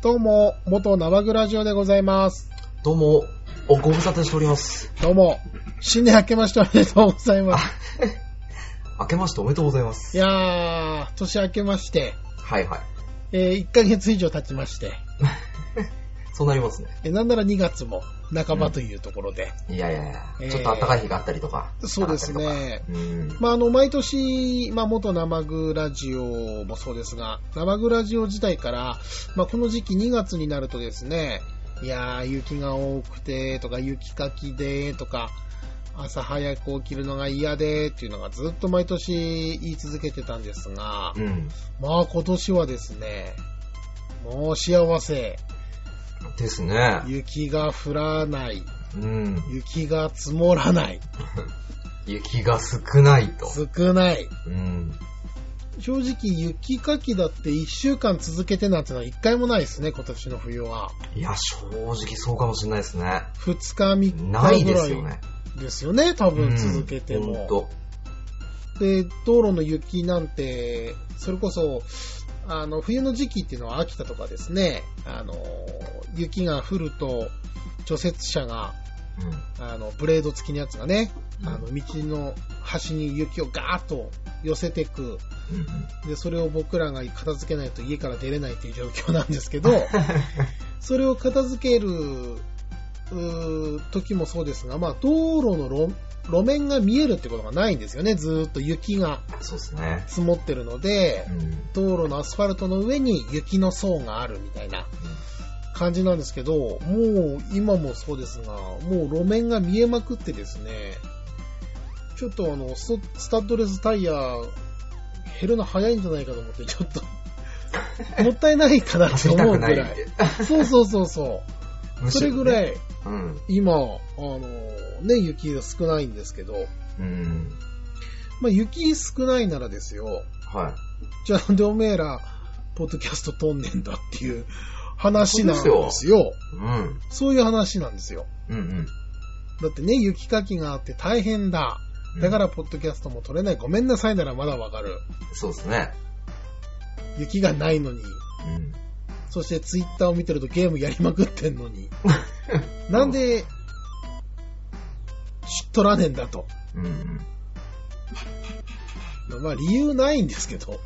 どうも、元生グラジオでございます。 どうも、ご無沙汰しております。 どうも、新年明けましておめでとうございます。 明けましておめでとうございます。 いやー、年明けまして。 はいはい。 1ヶ月以上経ちまして。 そうなりますね。 なんなら2月も半ばというところで。 いやいやいや、ちょっと暖かい日があったりとか。 そうですね。毎年、元生グラジオもそうですが、生グラジオ自体から、この時期2月になるとですね、いやー、雪が多くて、とか、雪かきで、とか、朝早く起きるのが嫌で、っていうのがずっと毎年言い続けてたんですが、今年はですね、もう幸せ。 ですね。 雪が降らない。雪が積もらない。 雪が少ないと。 少ない。正直雪かきだって1週間続けてなんてのは1回もないですね、今年の冬は。いや、 正直そうかもしれないですね。 2日3日ぐらい。 ないですよね。 ですよね、多分続けても。で、道路の雪なんて、それこそ、冬の時期っていうのは秋田とかですね、雪が降ると、除雪車が、ブレード付きのやつがね、道の端に雪をガーッと寄せていく。で、それを僕らが片付けないと家から出れないっていう状況なんですけど、それを片付ける時もそうですが、道路の路面が見えるってことがないんですよね。ずーっと雪が積もってるので、道路のアスファルトの上に雪の層があるみたいな感じなんですけど、もう今もそうですが、もう路面が見えまくってですね、ちょっとスタッドレスタイヤ減るの早いんじゃないかと思って、ちょっともったいないかなって思うぐらい。そう。それぐらい、今、雪が少ないんですけど、雪少ないならですよ、じゃあなんでおめえら、ポッドキャスト撮んねんだっていう話なんですよ。そういう話なんですよ。だってね、雪かきがあって大変だ。だからポッドキャストも撮れない。ごめんなさいならまだわかる。 そうですね。 雪がないのに。そしてツイッターを見てるとゲームやりまくってんのに。なんで、撮らねえんだと。理由ないんですけど。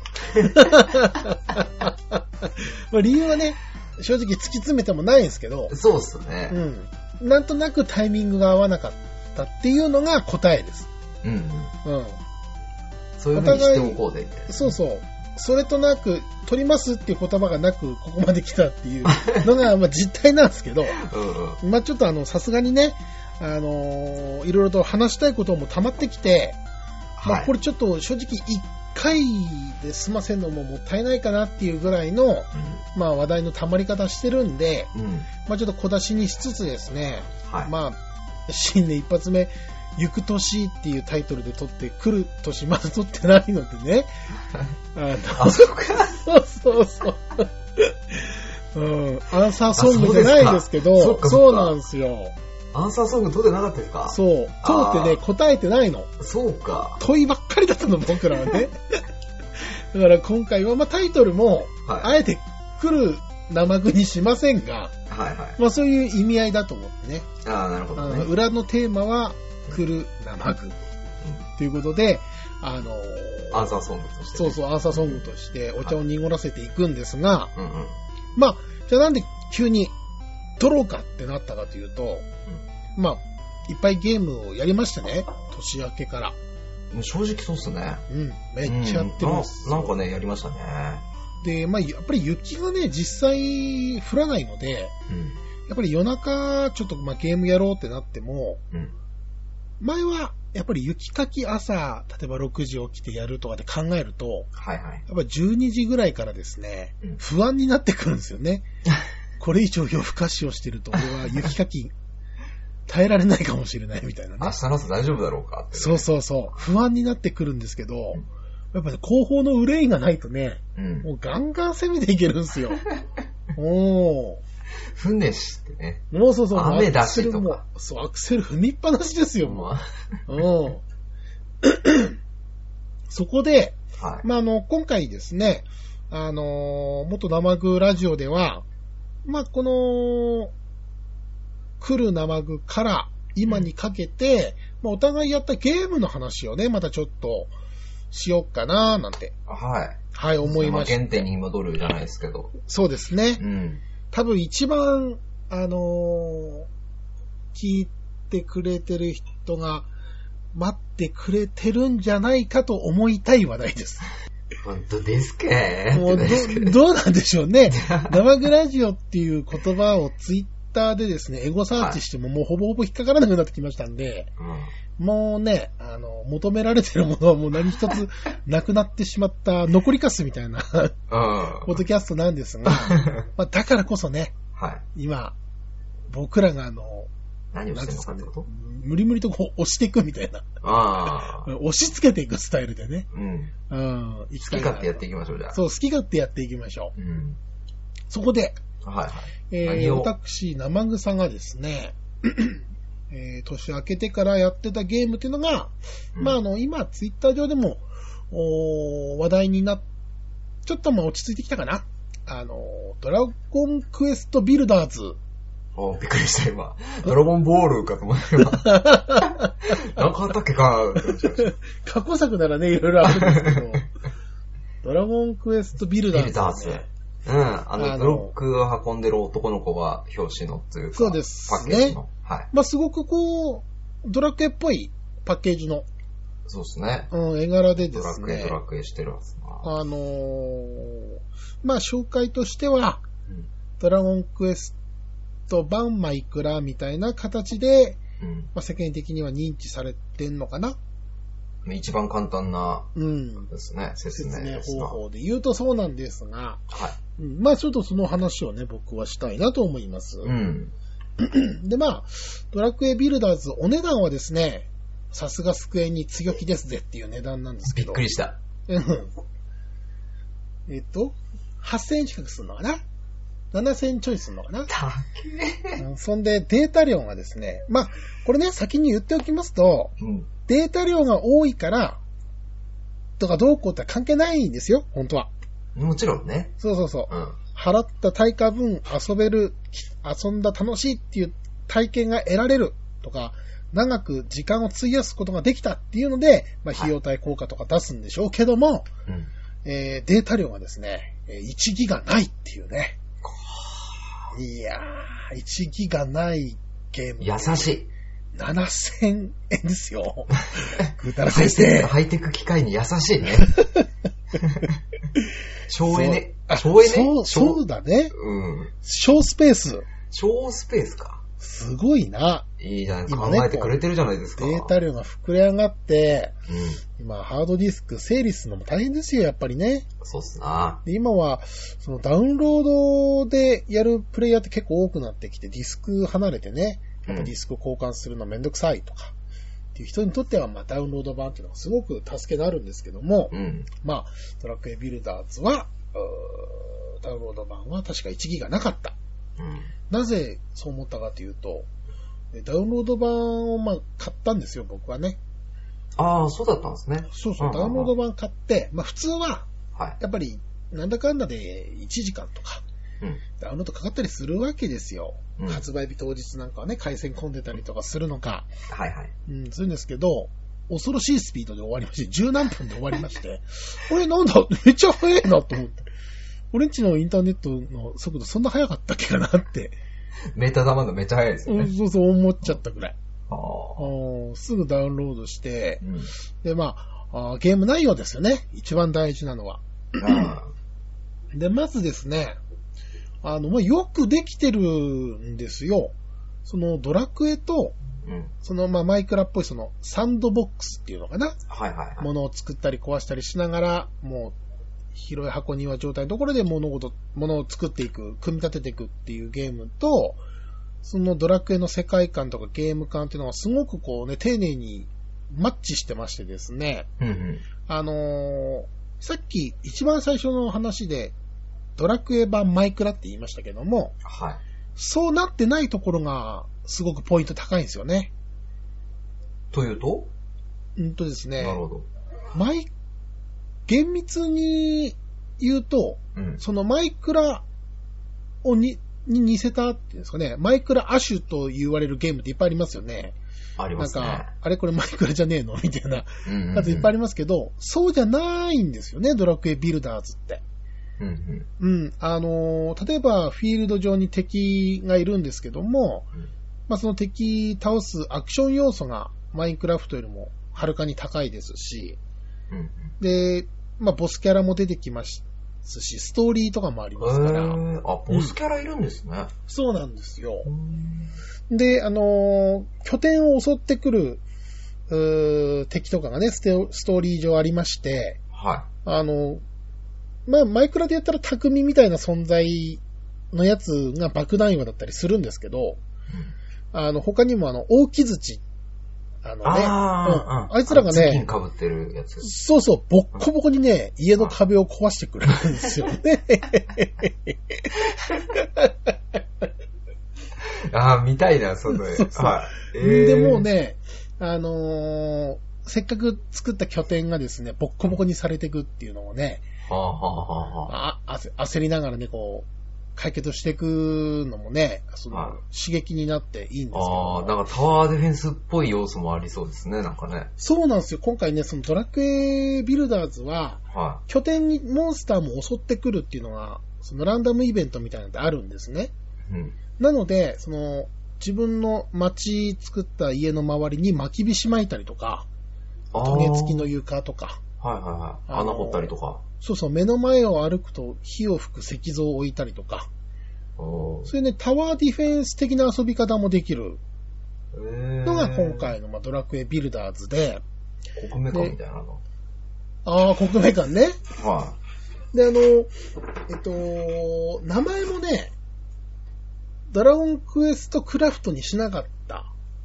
理由はね、正直突き詰めてもないんですけど。 そうっすね。 なんとなくタイミングが合わなかったっていうのが答えです。 そういう風にしておこうで。 そう。それとなく、撮りますっていう言葉がなく、ここまで来たっていうのが、実態なんですけど、ちょっとさすがにね、いろいろと話したいことも溜まってきて、これちょっと正直1回で済ませるのももったいないかなっていうぐらいの、話題の溜まり方してるんで、ちょっと小出しにしつつですね、新年一発目、行く年っていうタイトルで撮って来る年まだ撮ってないのでね。そう。アンサーソングじゃないですけど、そうなんですよ。 アンサーソング撮ってなかったですか？ そう。撮ってね、答えてないの。 そうか。 問いばっかりだったの、僕らはね。だから今回は、タイトルも、あえて来る生具にしませんが、そういう意味合いだと思ってね。 なるほどね。 裏のテーマは、来る生具。ということで、 アンサーソングとして、 そう、アンサーソングとしてお茶を濁らせていくんですが、じゃあなんで急に撮ろうかってなったかというと、いっぱいゲームをやりましたね。年明けから。 正直そうっすね。 めっちゃやってます。 なんかね、やりましたね。 で、やっぱり雪がね、実際降らないので、やっぱり夜中ちょっとゲームやろうってなっても、前はやっぱり雪かき朝、例えば6時起きてやるとかで考えると、やっぱ12時ぐらいからですね、不安になってくるんですよね。これ以上夜更かしをしてると、俺は雪かき耐えられないかもしれないみたいなね。 明日の朝大丈夫だろうかって、 ね。そう。不安になってくるんですけど、やっぱり後方の憂いがないとね、もうガンガン攻めていけるんですよ。 船してね。 もうそう。 雨だしとか。 そう、アクセル踏みっぱなしですよ、もう。そこで、今回ですね、元生グラジオでは、 まあ、この、来る生具から今にかけて、まあ、お互いやったゲームの話をね、またちょっとしよっかななんて。 はい。 はい、思いました。 原点に戻るじゃないですけど。 そうですね。 うん。 多分一番、聞いてくれてる人が待ってくれてるんじゃないかと思いたい話題です。 本当ですかーもうどうなんでしょうね。生グラジオっていう言葉をツイッターでですね、エゴサーチしてももうほぼほぼ引っかからなくなってきましたんで、もうね、求められてるものはもう何一つなくなってしまった残りかすみたいな、ポッドキャストなんですが、まあ、だからこそね、 はい、 今、僕らが何をしてるのかってこと？ 無理無理とこう押していくみたいな。押し付けていくスタイルでね。 好き勝手やっていきましょう、じゃあ。そう、 好き勝手やっていきましょう。そこで、 はい私、生草がですね、年明けてからやってたゲームっていうのが、まあ今、ツイッター上でも、話題にちょっと落ち着いてきたかな。ドラゴンクエストビルダーズ。 びっくりした今。ドラゴンボールかと思った今。なんかあったっけか。 過去作ならね、いろいろあるんですけど。ドラゴンクエストビルダーズ、ね。 ブロックを運んでる男の子が表紙のというか。 そうですね。 パッケージの。はい。 まあすごくこう、ドラクエっぽいパッケージの。 そうですね。 絵柄でですね。 ドラクエしてるはずな。 まあ紹介としては、ドラゴンクエスト版マイクラみたいな形で、まあ、世間的には認知されてんのかな。 一番簡単なですね、説明方法で言うとそうなんですが、 はい。 まあちょっとその話をね、僕はしたいなと思います。で、まあ、ドラクエビルダーズ、お値段はですね、さすがスクエニ強気ですぜっていう値段なんですけど。 びっくりした。 8000円近くするのかな ?7000 円ちょいするのかな高そんで、データ量がですね、まあ、これね、先に言っておきますと、データ量が多いから、とかどうこうって関係ないんですよ、本当は。 もちろんね。 そう。払った対価分遊べる、遊んだ楽しいっていう体験が得られるとか、長く時間を費やすことができたっていうので、まあ、費用対効果とか出すんでしょうけども、データ量がですね、1ギガないっていうね。いやー、1ギガないゲーム。 優しい。 7000円ですよ。ぐうたら先生。 ハイテク機械に優しいね。省エネ。 そうだね。小スペース。 小スペースか。 すごいな。 いいじゃん。考えてくれてるじゃないですか。 データ量が膨れ上がって、今ハードディスク整理するのも大変ですよ、やっぱりね。 そうっすな。 今は、そのダウンロードでやるプレイヤーって結構多くなってきて、ディスク離れてね、ディスク交換するのめんどくさいとか、っていう人にとっては、まあダウンロード版っていうのがすごく助けになるんですけども、まあ、ドラクエビルダーズは、ダウンロード版は確か1ギガなかった。なぜそう思ったかというと、ダウンロード版をまあ買ったんですよ、僕はね。 ああ、そうだったんですね。 そう、ダウンロード版買って、まあ普通は、やっぱりなんだかんだで1時間とか、ダウンロードかかったりするわけですよ。発売日当日なんかはね、回線混んでたりとかするのか。するんですけど、恐ろしいスピードで終わりまして、十何分で終わりまして、なんだ、めっちゃ速いなと思って。俺んちのインターネットの速度そんな速かったっけかなって。 メーター溜まるのめっちゃ速いですよね。 そう、思っちゃったくらい。すぐダウンロードして、で、まあ、ゲーム内容ですよね。一番大事なのは。で、まずですね、まあ、よくできてるんですよ。そのドラクエと、そのまあマイクラっぽいそのサンドボックスっていうのかな。ものを作ったり壊したりしながら、もう広い箱庭状態のところで物を作っていく、組み立てていくっていうゲームと、そのドラクエの世界観とかゲーム感っていうのがすごくこうね、丁寧にマッチしてましてですね。さっき一番最初の話で、ドラクエ版マイクラって言いましたけども、そうなってないところがすごくポイント高いんですよね。 というと？ ですね。 なるほど。 厳密に言うと、そのマイクラに似せたっていうんですかね、マイクラアシュと言われるゲームっていっぱいありますよね。 ありますね。 なんか、あれこれマイクラじゃねえのみたいな数いっぱいありますけど、そうじゃないんですよね、ドラクエビルダーズって。例えばフィールド上に敵がいるんですけども、その敵倒すアクション要素がマインクラフトよりもはるかに高いですし、で、ボスキャラも出てきますし、ストーリーとかもありますから。 ボスキャラいるんですね。 そうなんですよ。で、拠点を襲ってくる敵とかがね、ストーリー上ありまして、 はい。 マイクラでやったら匠みたいな存在のやつが爆弾岩だったりするんですけど、他にも大木槌、あいつらがね、 被ってるやつ。 そうそう、ボッコボコにね、家の壁を壊してくるんですよね。 見たいな、その絵。 でもうね、せっかく作った拠点がですね、ボッコボコにされていくっていうのをね、焦りながらね、こう、解決していくのもね、刺激になっていいんですけど。 なんかタワーディフェンスっぽい要素もありそうですね、なんかね。 そうなんですよ。今回ね、そのドラクエビルダーズは、拠点にモンスターも襲ってくるっていうのが、そのランダムイベントみたいなのってあるんですね。なので、自分の街作った家の周りに薪火しまいたりとか、トゲ付きの床とか。 穴掘ったりとか。 そうそう、目の前を歩くと火を吹く石像を置いたりとか。そういうね、タワーディフェンス的な遊び方もできるのが今回のドラクエビルダーズで。 国名館みたいなの。 国名館ね。で、名前もね、ドラゴンクエストクラフトにしなかった。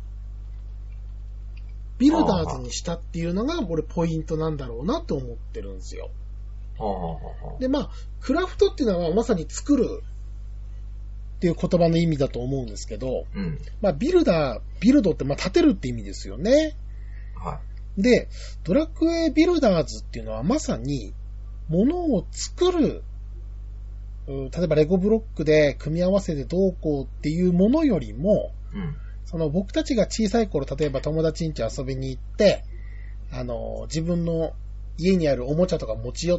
ビルダーズにしたっていうのが、俺ポイントなんだろうなと思ってるんですよ。で、クラフトっていうのはまさに作るっていう言葉の意味だと思うんですけど、ビルドって建てるって意味ですよね。で、ドラクエビルダーズっていうのはまさに物を作る、例えばレゴブロックで組み合わせてどうこうっていうものよりも、その僕たちが小さい頃、例えば友達ん家遊びに行って、自分の家にあるおもちゃとか持ち寄って、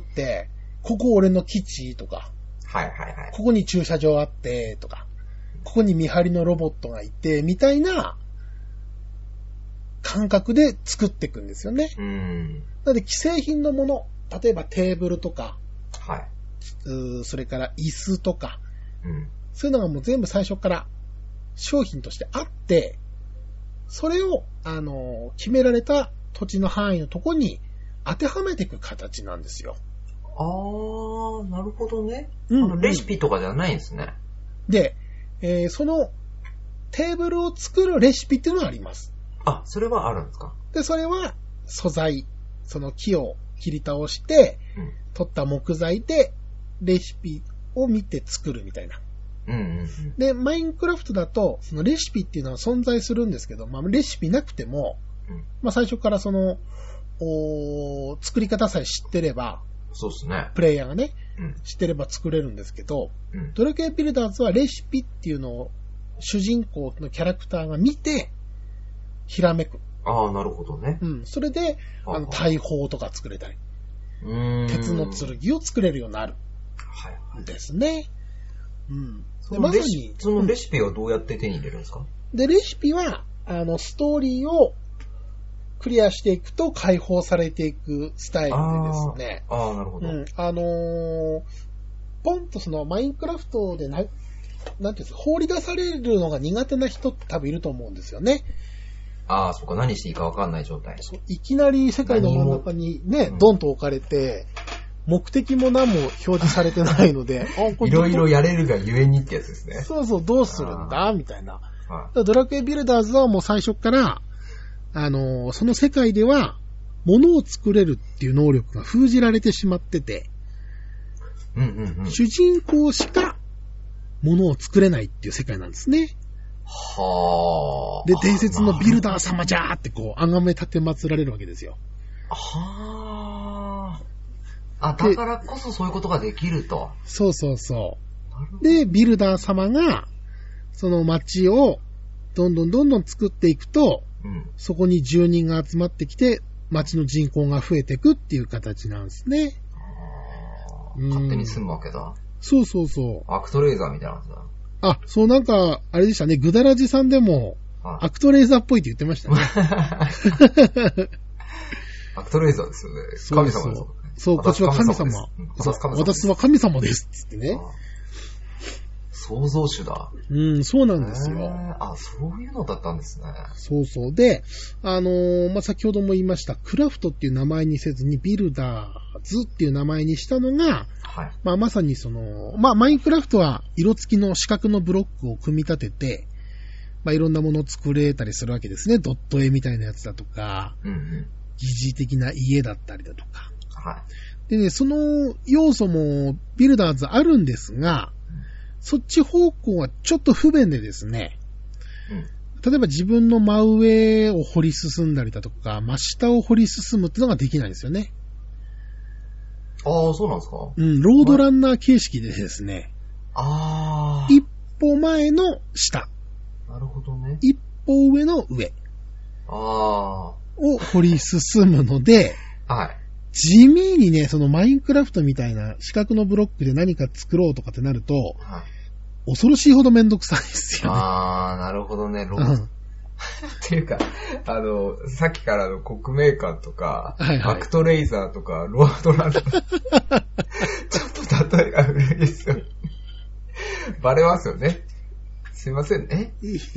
ここ俺の基地とか、ここに駐車場あって、とか、ここに見張りのロボットがいて、みたいな感覚で作っていくんですよね。なので、既製品のもの、例えばテーブルとか、それから椅子とか、そういうのがもう全部最初から商品としてあって、それを、決められた土地の範囲のとこに当てはめていく形なんですよ。 なるほどね。レシピとかじゃないんですね。 で、そのテーブルを作るレシピっていうのがあります。 それはあるんですか？ で、それは素材、その木を切り倒して、取った木材でレシピを見て作るみたいな。で、マインクラフトだと、そのレシピっていうのは存在するんですけど、レシピなくても、最初からその、作り方さえ知ってれば、 そうですね。 プレイヤーがね、知ってれば作れるんですけど、ドラクエビルダーズはレシピっていうのを主人公のキャラクターが見て、ひらめく。 なるほどね。 それで、大砲とか作れたり、鉄の剣を作れるようになる。ですね。 でまさにそのレシピはどうやって手に入れるんですか？ で、レシピは、ストーリーをクリアしていくと解放されていくスタイルでですね。 なるほど。 ポンとそのマインクラフトでなんていうんですか、放り出されるのが苦手な人って多分いると思うんですよね。 そうか、何していいか分かんない状態。 いきなり世界の真ん中にね、ドンと置かれて、目的も何も表示されてないので、 いろいろやれるがゆえにってやつですね。 そうそう、どうするんだみたいな。ドラクエビルダーズはもう最初から、その世界では、物を作れるっていう能力が封じられてしまってて、主人公しか物を作れないっていう世界なんですね。で、伝説のビルダー様じゃーってこう、崇め立て祀られるわけですよ。 だからこそそういうことができると。 そうそうそで、ビルダー様が、その街をどんどん作っていくと、そこに住人が集まってきて、街の人口が増えていくっていう形なんですね。 勝手に住むわけだ。 そう。 アクトレーザーみたいなやつだ。 あ、そうなんか、あれでしたね、グダラジさんでも、アクトレーザーっぽいって言ってましたね。 アクトレーザーですよね。神様ですよね。 そう、こっちは神様。私は神様です。つってね。 創造主だ。 そうなんですよ。 そういうのだったんですね。 そう。で、先ほども言いました、クラフトっていう名前にせずに、ビルダーズっていう名前にしたのが、まさにマインクラフトは色付きの四角のブロックを組み立てて、いろんなものを作れたりするわけですね。ドット絵みたいなやつだとか、疑似的な家だったりだとか。でね、その要素もビルダーズあるんですが、そっち方向はちょっと不便でですね、例えば自分の真上を掘り進んだりだとか、真下を掘り進むってのができないんですよね。 そうなんですか？ ロードランナー形式でですね、一歩前の下。 なるほどね。 一歩上の上。を掘り進むので、地味にね、そのマインクラフトみたいな四角のブロックで何か作ろうとかってなると、恐ろしいほどめんどくさいですよね。 なるほどね。っていうか、さっきからの国名館とか、アクトレイザーとか、ロードランナー。ちょっと例えが古いですよ。バレますよね。すいませんね。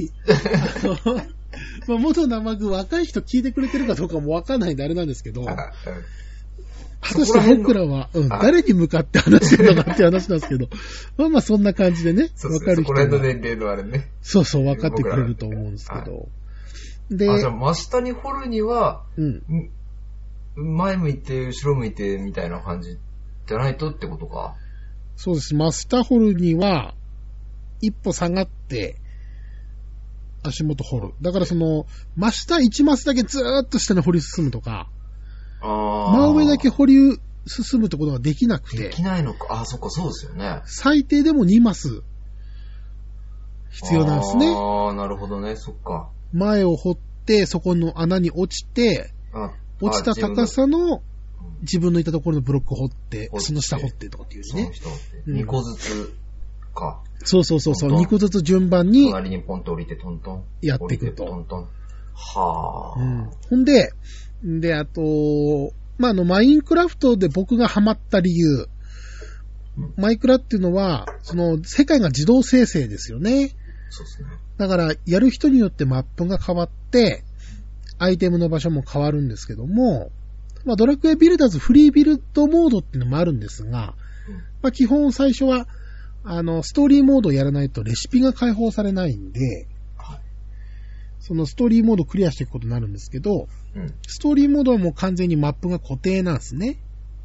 元生具若い人聞いてくれてるかどうかもわかんないんであれなんですけど、果たして僕らは、誰に向かって話してるのかって話なんですけど、そんな感じでね、わかる人が。 これの年齢のあれね。 そう、わかってくれると思うんですけど。 で、じゃあ真下に掘るには、前向いて、後ろ向いてみたいな感じじゃないとってことか。 そうです。真下掘るには、一歩下がって、足元掘る。だから真下1マスだけずーっと下に掘り進むとか、真上だけ掘り進むってことができなくて。 できないのか。そっか、そうですよね。 最低でも2マス必要なんですね。 なるほどね、そっか。 前を掘って、そこの穴に落ちて、落ちた高さの自分のいたところのブロック掘って、その下掘ってとかっていうね。 2個ずつか。 そう。2個ずつ順番に。 隣にポンと降りてトントン。 やっていくと。 トントン。 ほんで、あと、マインクラフトで僕がハマった理由。マイクラっていうのは、世界が自動生成ですよね。 そうですね。 だから、やる人によってマップが変わって、アイテムの場所も変わるんですけども、ドラクエビルダーズフリービルドモードっていうのもあるんですが、基本最初は、ストーリーモードをやらないとレシピが解放されないんで、そのストーリーモードをクリアしていくことになるんですけど、ストーリーモードはもう完全にマップが固定なんですね。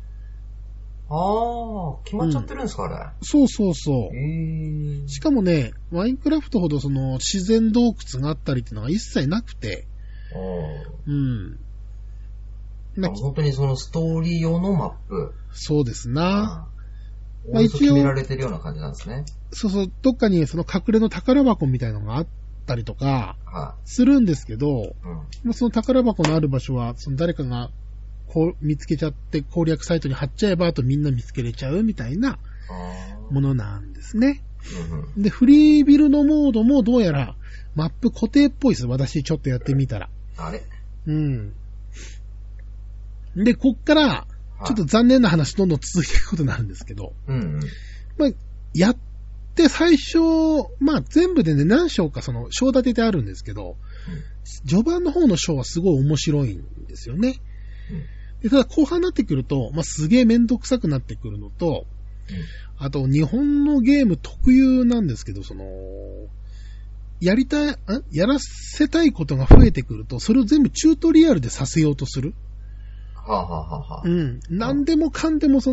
決まっちゃってるんですか、あれ。 そう。しかもね、マインクラフトほど自然洞窟があったりっていうのが一切なくて、 本当にストーリー用のマップ。 そうですな。 一応決められてるような感じなんですね。 そう、どっかに隠れの宝箱みたいなのがあったりとか、するんですけど、その宝箱のある場所は、誰かが見つけちゃって攻略サイトに貼っちゃえば、あとみんな見つけれちゃうみたいなものなんですね。で、フリービルドモードもどうやらマップ固定っぽいです。私ちょっとやってみたら。で、こっから、ちょっと残念な話どんどん続いていくことになるんですけど、やって最初、全部でね、何章か章立ててあるんですけど、序盤の方の章はすごい面白いんですよね。でただ後半になってくると、すげえめんどくさくなってくるのと、あと日本のゲーム特有なんですけど、やらせたいことが増えてくると、それを全部チュートリアルでさせようとする。何でもかんでも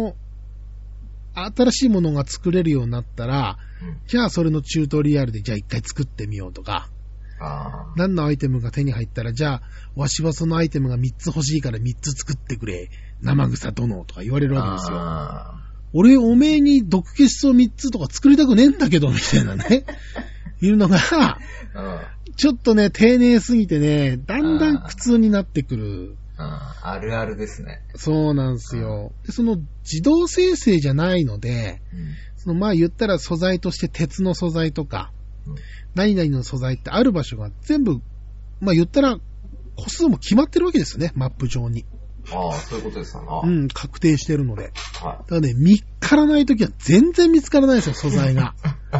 新しいものが作れるようになったら、じゃあそれのチュートリアルでじゃあ一回作ってみようとか、何のアイテムが手に入ったら、じゃあわしはそのアイテムが3つ欲しいから3つ作ってくれ、生草殿とか言われるわけですよ。 俺おめえに毒消し素3つとか作りたくねえんだけど、みたいなね。いうのが、ちょっとね、丁寧すぎてね、だんだん苦痛になってくる。 あるあるですね。 そうなんですよ。でその自動生成じゃないので、そのまあ言ったら素材として鉄の素材とか、何々の素材ってある場所が全部、まあ言ったら個数も決まってるわけですよね、マップ上に。 そういうことですかな。確定してるので。はい。だからね、見つからないときは全然見つからないですよ、素材が。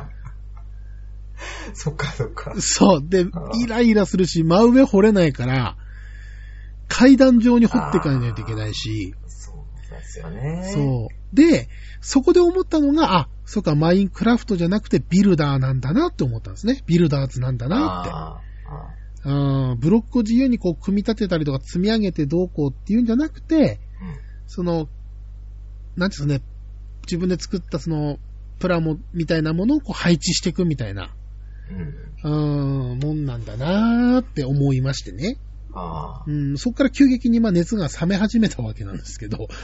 そっか。 そう。で、イライラするし、真上掘れないから、階段上に掘っていかないといけないし。 そうですよね。 そう。で、そこで思ったのが、そうか、マインクラフトじゃなくてビルダーなんだなって思ったんですね。ビルダーズなんだなって。ブロックを自由にこう組み立てたりとか積み上げてどうこうっていうんじゃなくて、その、なんていうんですかね、自分で作ったその、プラモみたいなものをこう配置していくみたいな、もんなんだなーって思いましてね。そこから急激に熱が冷め始めたわけなんですけど。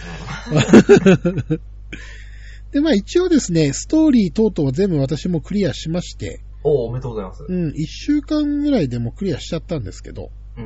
で、一応ですね、ストーリー等々は全部私もクリアしまして、 おめでとうございます。 1週間ぐらいでもクリアしちゃったんですけど、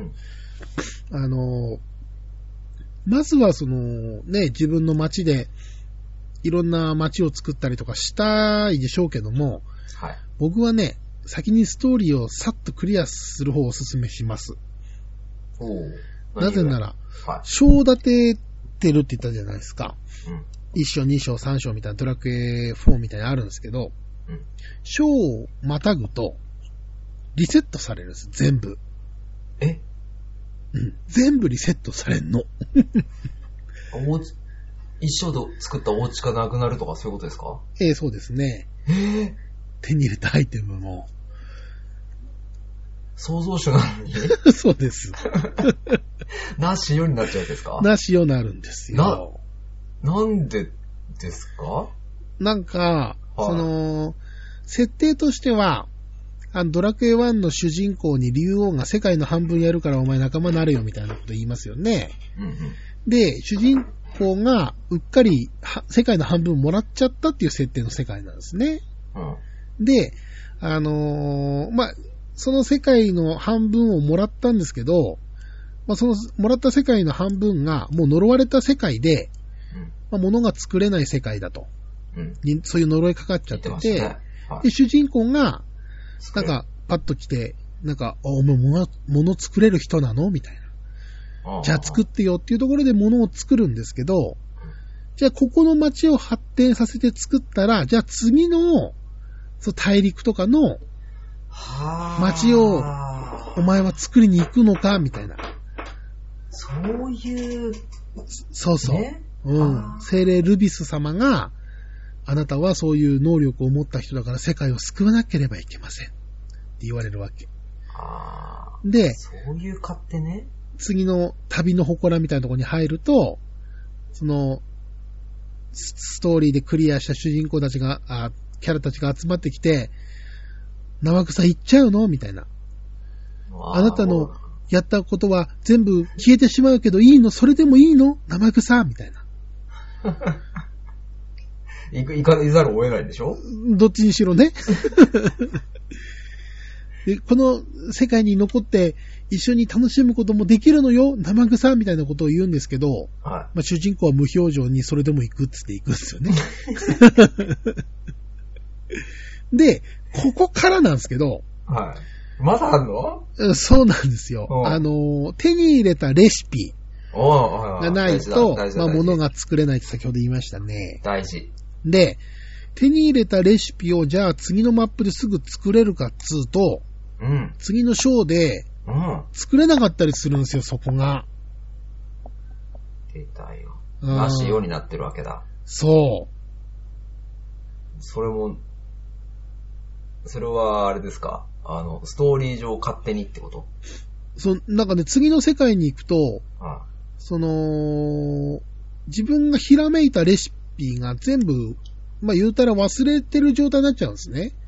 まずはその、ね、自分の街で、いろんな街を作ったりとかしたいでしょうけども、はい、僕はね、先にストーリーをさっとクリアする方をお勧めします。なぜなら、章立ててるって言ったじゃないですか。1章、2章、3章みたいなドラクエ4みたいなのあるんですけど、章をまたぐと、リセットされるんです、全部。全部リセットされんの。 一生で作ったお家がなくなるとかそういうことですか？ そうですね。手に入れたアイテムも。 創造主なのにそうです。 なしようになっちゃうんですか？ なしようになるんですよ。 なんでですか？ なんか、その、設定としては、ドラクエ1の主人公に竜王が世界の半分やるからお前仲間なれよみたいなこと言いますよね。で、主人公がうっかり世界の半分もらっちゃったっていう設定の世界なんですね。で、その世界の半分をもらったんですけど、そのもらった世界の半分がもう呪われた世界で、物が作れない世界だと。そういう呪いかかっちゃってて、で、主人公が、なんか、パッと来て、なんか、お前物作れる人なのみたいな。じゃあ作ってよっていうところで物を作るんですけど、じゃあここの街を発展させて作ったら、じゃあ次の、大陸とかの街を、お前は作りに行くのかみたいな。 そういう、 そうそう。精霊ルビス様が、あなたはそういう能力を持った人だから世界を救わなければいけません。って言われるわけ。で、 そういう勝手ね。 次の旅の祠みたいなところに入ると、その、ストーリーでクリアした主人公たちが、キャラたちが集まってきて、生草行っちゃうのみたいな。あなたのやったことは全部消えてしまうけどいいの？それでもいいの？生草みたいな。 行かざるを得ないでしょ？ どっちにしろね。で、この世界に残って一緒に楽しむこともできるのよ、生草みたいなことを言うんですけど、主人公は無表情にそれでも行くっつって行くんですよね。で、ここからなんですけど、 まだあんの？ そうなんですよ。手に入れたレシピがないと、物が作れないって先ほど言いましたね。 大事。 で、手に入れたレシピをじゃあ次のマップですぐ作れるかっつうと、次の章で作れなかったりするんですよ、そこが。 出たよ。なしようになってるわけだ。 そう。 それはあれですか？ストーリー上勝手にってこと？ なんかね、次の世界に行くと、自分がひらめいたレシピが全部、言うたら忘れてる状態になっちゃうんですね。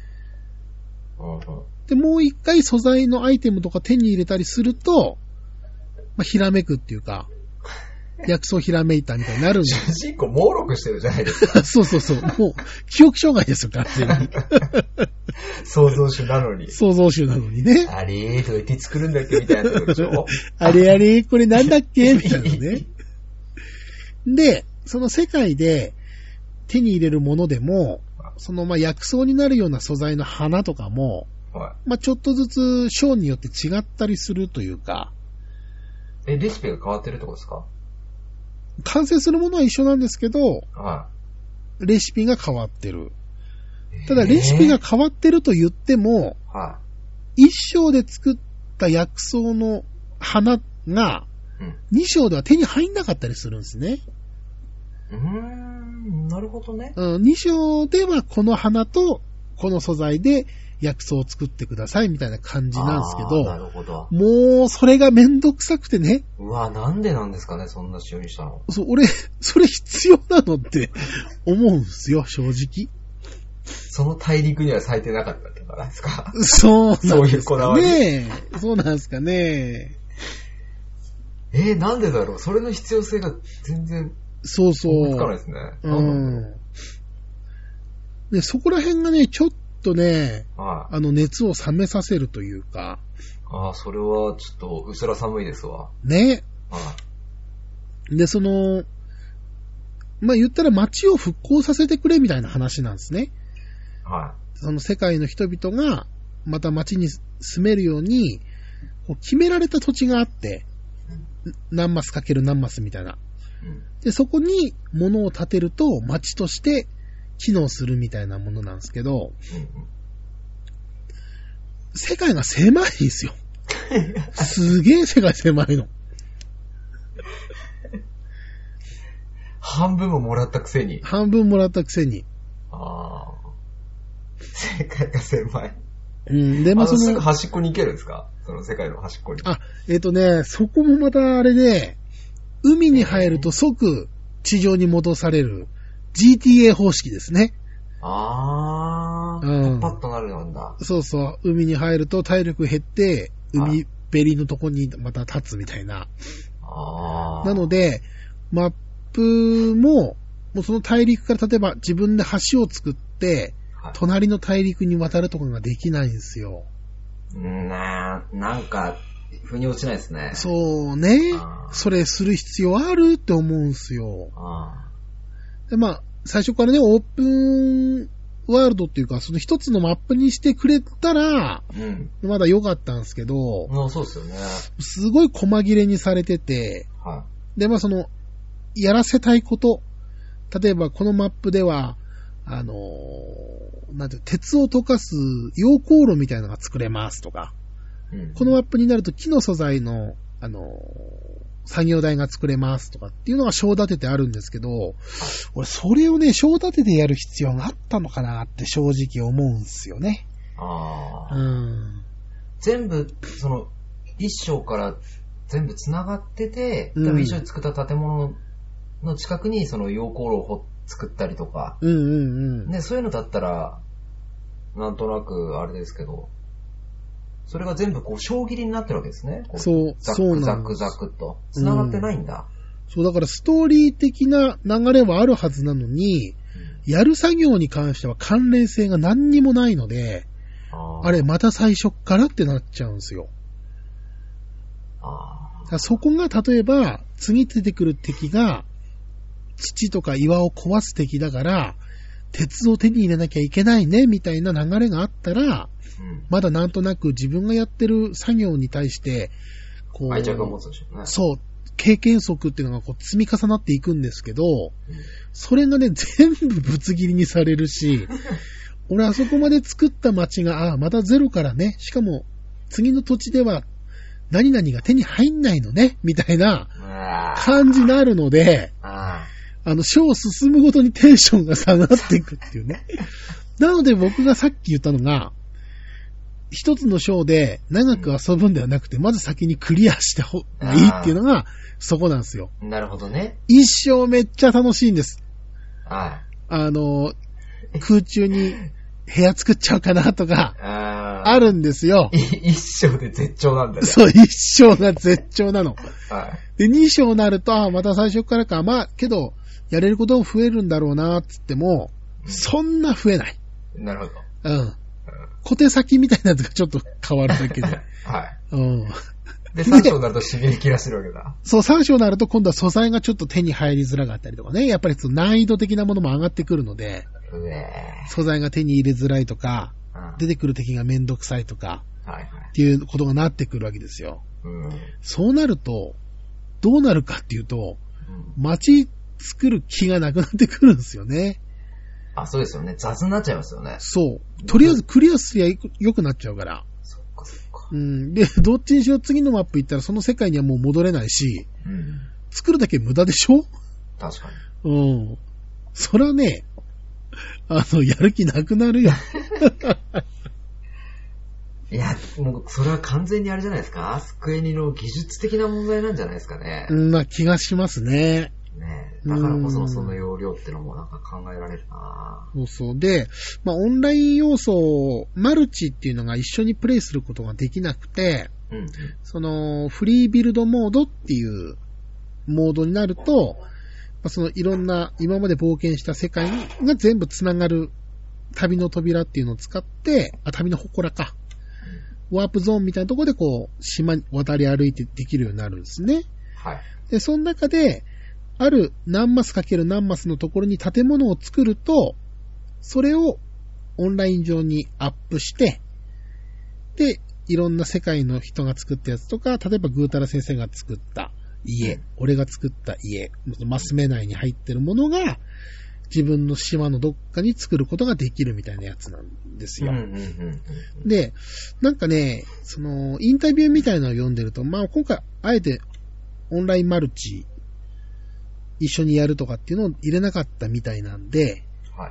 で、もう一回素材のアイテムとか手に入れたりすると、ひらめくっていうか、 薬草ひらめいたみたいになるんです。 主人公猛録してるじゃないですか。 そう。もう、記憶障害ですよ、完全に。 創造主なのに。 創造主なのにね。 あれどうやって作るんだっけみたいなことでしょ。 あれこれなんだっけみたいなね。で、その世界で手に入れるものでも、その薬草になるような素材の花とかも、はい、ちょっとずつ章によって違ったりするというか。 レシピが変わってるってことですか？ 完成するものは一緒なんですけど、はい、レシピが変わってる。ただレシピが変わってると言っても、一章で作った薬草の花が、二章では手に入んなかったりするんですね。 なるほどね。 二章ではこの花とこの素材で薬草を作ってくださいみたいな感じなんですけど、 なるほど。 もうそれがめんどくさくてね。 うわ、なんでなんですかね、そんな仕様にしたの。 そう、俺、それ必要なのって思うんですよ、正直。 その大陸には咲いてなかったってことですか？ そうなんですかね。 そういうこだわり。 そうなんですかね。 なんでだろう、それの必要性が全然。 そうそう。 つかないですね。 で、そこら辺がね、ちょっとね、熱を冷めさせるというか。 それはちょっと、うすら寒いですわ。 ね。で、言ったら街を復興させてくれみたいな話なんですね。その世界の人々が、また街に住めるように、決められた土地があって、何マスかける何マスみたいな。で、そこに物を建てると街として機能するみたいなものなんですけど、世界が狭いんですよ。すげえ世界狭いの。 半分ももらったくせに。 半分もらったくせに。 世界が狭い。 で、 すぐ端っこに行けるんですか？その世界の端っこに。 そこもまたあれで、海に入ると即地上に戻される GTA 方式ですね。 パッとなるんだ。 そうそう。海に入ると体力減って、海べりのとこにまた立つみたいな。なので、マップもうその大陸から例えば自分で橋を作って、隣の大陸に渡るとかができないんですよ。 なんか、腑に落ちないですね。 そうね。それする必要あるって思うんですよ。で、最初からね、オープンワールドっていうか、その一つのマップにしてくれたら、まだ良かったんですけど、 そうですよね。 すごい細切れにされてて、で、やらせたいこと、例えばこのマップでは、鉄を溶かす溶鉱炉みたいなのが作れますとか、このマップになると木の素材の、作業台が作れますとかっていうのが章立ててあるんですけど、俺それをね、章立ててやる必要があったのかなって正直思うんですよね。 全部、一章から全部繋がってて、多分一緒に作った建物の近くにその溶鉱炉を作ったりとか、ね、そういうのだったら、なんとなくあれですけど、それが全部小切りになってるわけですね。 そう、 ザクザクザクと。繋がってないんだ。 そう、だからストーリー的な流れはあるはずなのに、やる作業に関しては関連性が何にもないので、あれ、また最初っからってなっちゃうんですよ。そこが例えば、次出てくる敵が、土とか岩を壊す敵だから、鉄を手に入れなきゃいけないね、みたいな流れがあったら、まだなんとなく自分がやってる作業に対して、 愛着を持つでしょうね。 そう、経験則っていうのが積み重なっていくんですけど、それがね、全部ぶつ切りにされるし、俺あそこまで作った街が、またゼロからね、しかも次の土地では何々が手に入んないのね、みたいな感じになるので、章を進むごとにテンションが下がっていくっていうね。なので僕がさっき言ったのが、一つの章で長く遊ぶんではなくて、まず先にクリアした方がいいっていうのが、そこなんですよ。 なるほどね。 一生めっちゃ楽しいんです。空中に部屋作っちゃおうかなとか、あるんですよ。 一章で絶頂なんだね。 そう、一章が絶頂なの。 はい。 で、二章になると、また最初からか、まあ、けど、やれることも増えるんだろうな、つっても、そんな増えない。 なるほど。 うん。小手先みたいなやつがちょっと変わるだけで。 はい。 うん。 で、3章になるとしびれ切らせるわけだ。 そう、3章になると今度は素材がちょっと手に入りづらかったりとかね。やっぱりその難易度的なものも上がってくるので、素材が手に入れづらいとか、出てくる敵がめんどくさいとか、っていうことがなってくるわけですよ。そうなると、どうなるかっていうと、街作る気がなくなってくるんですよね。 あ、そうですよね。雑になっちゃいますよね。 そう。とりあえずクリアすりゃ良くなっちゃうから。 そっかそっか。 うん。で、どっちにしろ次のマップ行ったらその世界にはもう戻れないし、作るだけ無駄でしょ？ 確かに。 うん。そらね、やる気なくなるよ。 いや、もう、それは完全にあれじゃないですか。スクエニの技術的な問題なんじゃないですかね。 まあ、気がしますね。 ねえ。だからこそその容量ってのもなんか考えられるな。 そうそう。で、まあ、オンライン要素、マルチっていうのが一緒にプレイすることができなくて、その、フリービルドモードっていうモードになると、まあ、そのいろんな今まで冒険した世界が全部つながる旅の扉っていうのを使って、旅の祠か。ワープゾーンみたいなところでこう、島に渡り歩いてできるようになるんですね。 はい。 で、その中で、ある何マスかける何マスのところに建物を作ると、それをオンライン上にアップして、で、いろんな世界の人が作ったやつとか、例えばグータラ先生が作った家、俺が作った家、マス目内に入ってるものが、自分の島のどっかに作ることができるみたいなやつなんですよ。で、なんかね、その、インタビューみたいなのを読んでると、まあ今回、あえてオンラインマルチ、一緒にやるとかっていうのを入れなかったみたいなんで、 はい。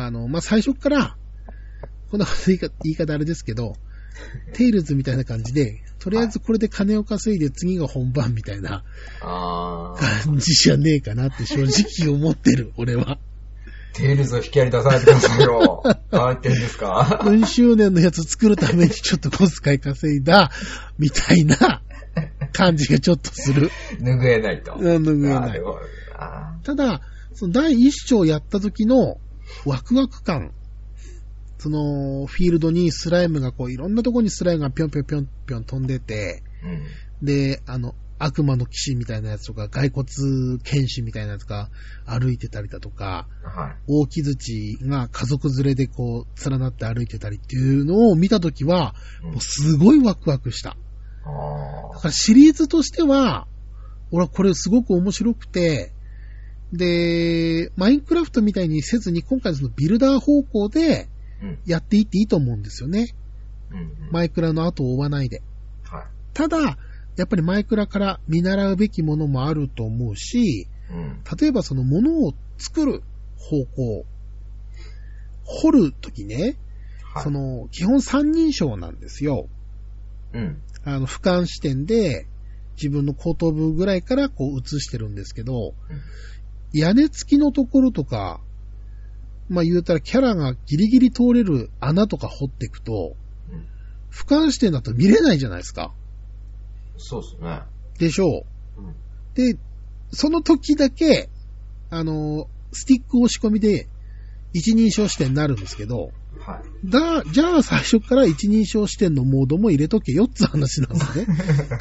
まあ最初から、こんな言い方あれですけど、テイルズみたいな感じで、とりあえずこれで金を稼いで次が本番みたいな感じじゃねえかなって正直思ってる、俺は。 テイルズを引き合いに出さないでくださいよ。何言ってんですか？ 4周年のやつ作るためにちょっと小遣い稼いだ、みたいな感じがちょっとする。 拭えないと。 拭えない。ただ、その第一章やった時のワクワク感、そのフィールドにスライムがこういろんなところにスライムがぴょんぴょんぴょんぴょん飛んでて、で、悪魔の騎士みたいなやつとか、骸骨剣士みたいなやつが歩いてたりだとか、大木槌が家族連れでこう連なって歩いてたりっていうのを見たときは、もうすごいワクワクした。だからシリーズとしては、俺はこれすごく面白くて、で、マインクラフトみたいにせずに今回そのビルダー方向でやっていっていいと思うんですよね。マイクラの後を追わないで。ただ、やっぱりマイクラから見習うべきものもあると思うし、例えばそのものを作る方向、掘るときね、その基本三人称なんですよ。俯瞰視点で自分の後頭部ぐらいからこう映してるんですけど、屋根付きのところとか、まあ言うたらキャラがギリギリ通れる穴とか掘っていくと、俯瞰視点だと見れないじゃないですか。 そうですね。 でしょう。で、その時だけ、スティック押し込みで一人称視点になるんですけど、じゃあ最初から一人称視点のモードも入れとけよって話なんですね。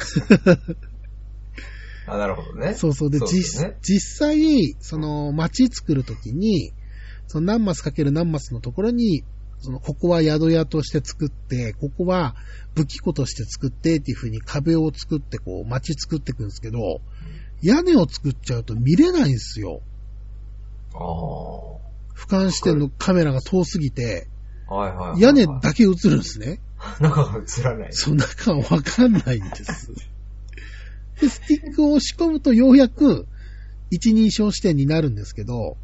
なるほどね。 そうそう。で、実際、その街作るときに、その何マスかける何マスのところに、ここは宿屋として作って、ここは武器庫として作ってっていう風に壁を作ってこう街作っていくんですけど、屋根を作っちゃうと見れないんですよ。俯瞰視点のカメラが遠すぎて、屋根だけ映るんですね。 中が映らない。 そう、中はわかんないんです。で、スティックを押し込むとようやく一人称視点になるんですけど、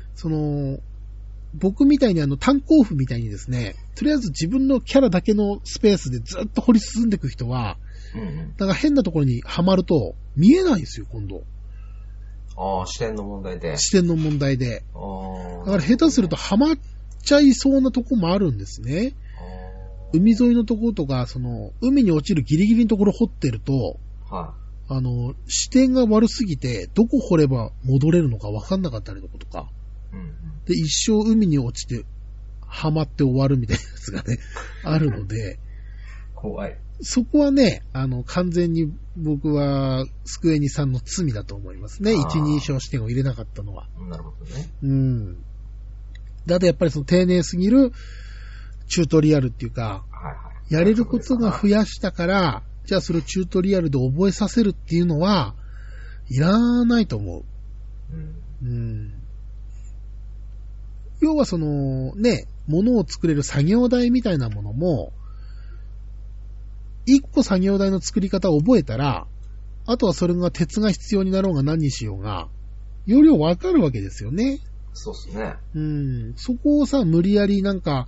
僕みたいに炭鉱夫みたいにですね、とりあえず自分のキャラだけのスペースでずっと掘り進んでいく人は、だから変なところにはまると見えないんですよ、今度。 視点の問題で。 視点の問題で。だから下手するとはまっちゃいそうなとこもあるんですね。海沿いのところとか、海に落ちるギリギリのところ掘ってると、はい、視点が悪すぎて、どこ掘れば戻れるのか分かんなかったりとか、うんうん、で、一生海に落ちて、はまって終わるみたいなやつがね、あるので、 怖い。 そこはね、完全に僕は、スクエニさんの罪だと思いますね。一人称視点を入れなかったのは。 なるほどね。 うん。だとやっぱり丁寧すぎるチュートリアルっていうか、はいはい、やれることが増やしたから、じゃあそれをチュートリアルで覚えさせるっていうのは、いらないと思う。うん。要は物を作れる作業台みたいなものも、一個作業台の作り方を覚えたら、あとはそれが鉄が必要になろうが何にしようが、要領わかるわけですよね。 そうっすね。 うん。そこをさ、無理やり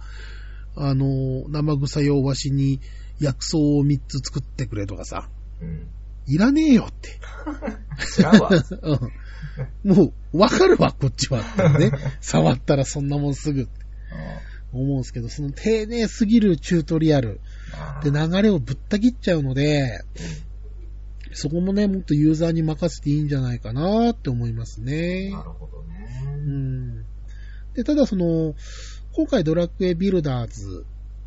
生臭い大鷲に薬草を3つ作ってくれとかさ。うん。いらねえよって。 知らんわ。 うん。もう、わかるわ、こっちは。ね。触ったらそんなもんすぐって思うんですけど、丁寧すぎるチュートリアルで流れをぶった切っちゃうので、そこもね、もっとユーザーに任せていいんじゃないかなって思いますね。 なるほどね。 うん。で、ただ今回ドラクエビルダーズ、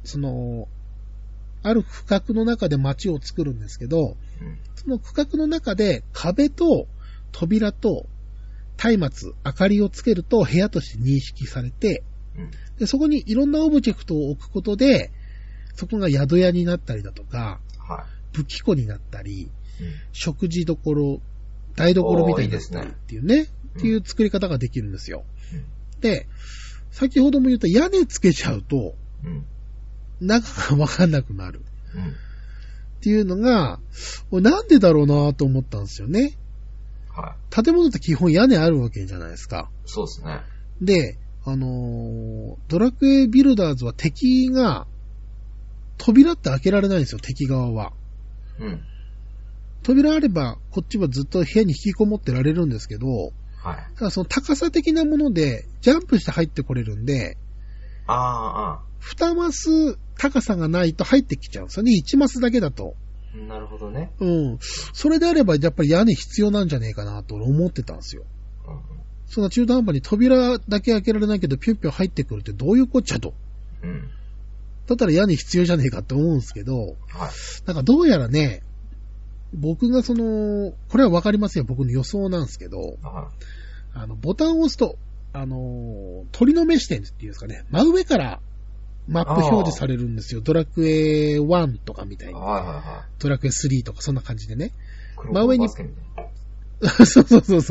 ある区画の中で街を作るんですけど、その区画の中で壁と扉と松明、明かりをつけると部屋として認識されて、でそこにいろんなオブジェクトを置くことで、そこが宿屋になったりだとか、はい、武器庫になったり、食事どころ、台所みたいになったりっていうね、っていう作り方ができるんですよ。で、先ほども言った屋根つけちゃうと、中がわかんなくなる。っていうのが、なんでだろうなと思ったんですよね。はい。建物って基本屋根あるわけじゃないですか。 そうですね。 で、ドラクエビルダーズは敵が扉って開けられないんですよ、敵側は。うん。扉あれば、こっちはずっと部屋に引きこもってられるんですけど、はい。ただ高さ的なもので、ジャンプして入ってこれるんで、2マス高さがないと入ってきちゃうんですよね、1マスだけだと。 なるほどね。 うん。それであれば、やっぱり屋根必要なんじゃねえかなと思ってたんですよ。うん。その中途半端に扉だけ開けられないけど、ぴょんぴょん入ってくるってどういうこっちゃと。うん。だったら屋根必要じゃねえかって思うんですけど、はい。なんかどうやらね、僕がこれはわかりますよ、僕の予想なんですけど、ボタンを押すと、鳥の目視点っていうんですかね、真上からマップ表示されるんですよ。ドラクエ1とかみたいに。ドラクエ3とかそんな感じでね。真上に、そう。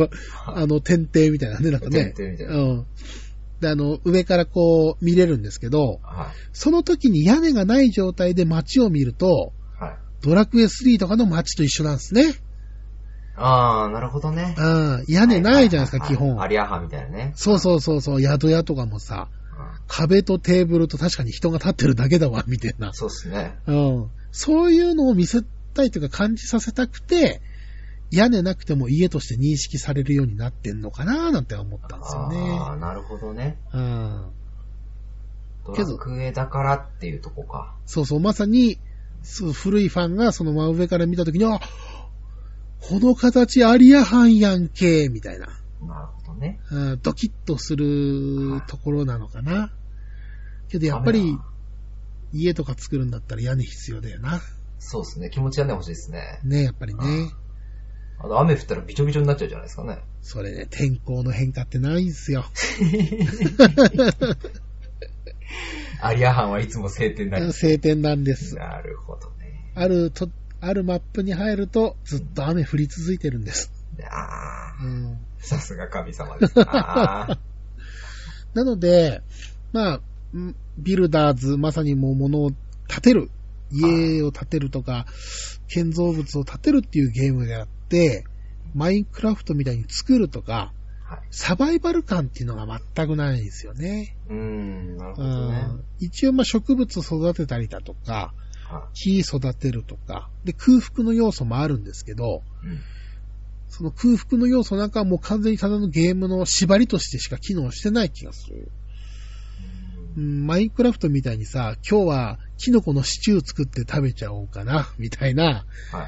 点々みたいなね、なんかね。点々みたいな。うん。で、上からこう見れるんですけど、その時に屋根がない状態で街を見ると、ドラクエ3とかの街と一緒なんですね。 ああ、なるほどね。 屋根ないじゃないですか、基本。 アリアハみたいなね。 そう、宿屋とかもさ、壁とテーブルと確かに人が立ってるだけだわ、みたいな。 そうっすね。 うん。そういうのを見せたいというか感じさせたくて、屋根なくても家として認識されるようになってんのかななんて思ったんですよね。 ああ、なるほどね。うん。ドラクエだからっていうとこか。 そう、まさに、古いファンがその真上から見たときに、この形アリアハンやんけ、みたいな。 なるほどね。 ドキッとするところなのかな。けどやっぱり、家とか作るんだったら屋根必要だよな。 そうですね。気持ち屋根欲しいですね。 ね、やっぱりね。 雨降ったらびちょびちょになっちゃうじゃないですかね。 それね、天候の変化ってないんですよ。 アリアハンはいつも晴天なんです。 晴天なんです。 なるほどね。 あるマップに入るとずっと雨降り続いてるんです。 さすが神様ですな。 なので、ビルダーズ、まさにもう物を建てる、家を建てるとか、建造物を建てるっていうゲームであって、マインクラフトみたいに作るとか、サバイバル感っていうのが全くないんですよね。 なるほどね。 一応植物を育てたりだとか、木育てるとか、で空腹の要素もあるんですけど、その空腹の要素なんかはもう完全にただのゲームの縛りとしてしか機能してない気がする。 マインクラフトみたいにさ、今日はキノコのシチュー作って食べちゃおうかな、みたいな、はい、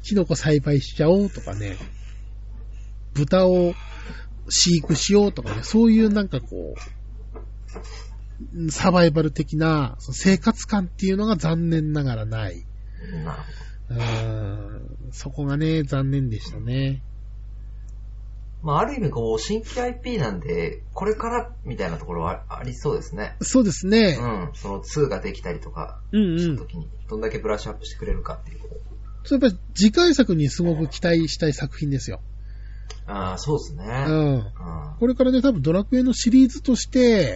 キノコ栽培しちゃおうとかね、豚を飼育しようとかね、そういうなんかこう、サバイバル的な生活感っていうのが残念ながらない。 なるほど。そこがね、残念でしたね。 まあ、ある意味こう、新規 IP なんで、これからみたいなところはありそうですね。 そうですね。 うん。その2ができたりとか、した時に、どんだけブラッシュアップしてくれるかっていうこと。 それやっぱり次回作にすごく期待したい作品ですよ。 ああ、そうですね。 これからね、多分ドラクエのシリーズとして、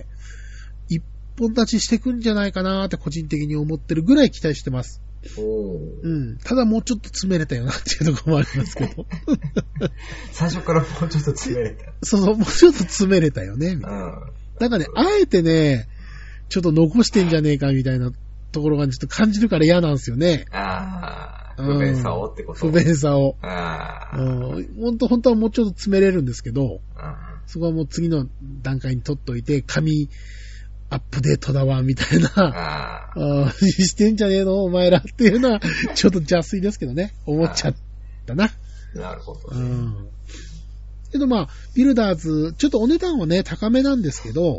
一本立ちしてくんじゃないかなって個人的に思ってるぐらい期待してます。ただもうちょっと詰めれたよなっていうところもありますけど。 最初からもうちょっと詰めれた。 そう、もうちょっと詰めれたよね、みたいな。だからね、あえてね、ちょっと残してんじゃねえかみたいなところがちょっと感じるから嫌なんですよね。 不便さをってこと。 不便さを。本当はもうちょっと詰めれるんですけど、そこはもう次の段階に取っといて、紙アップデートだわ、みたいな、してんじゃねえのお前らっていうのは、ちょっと邪推ですけどね、思っちゃったな。 なるほど、 けどまあ、ビルダーズ、ちょっとお値段はね、高めなんですけど、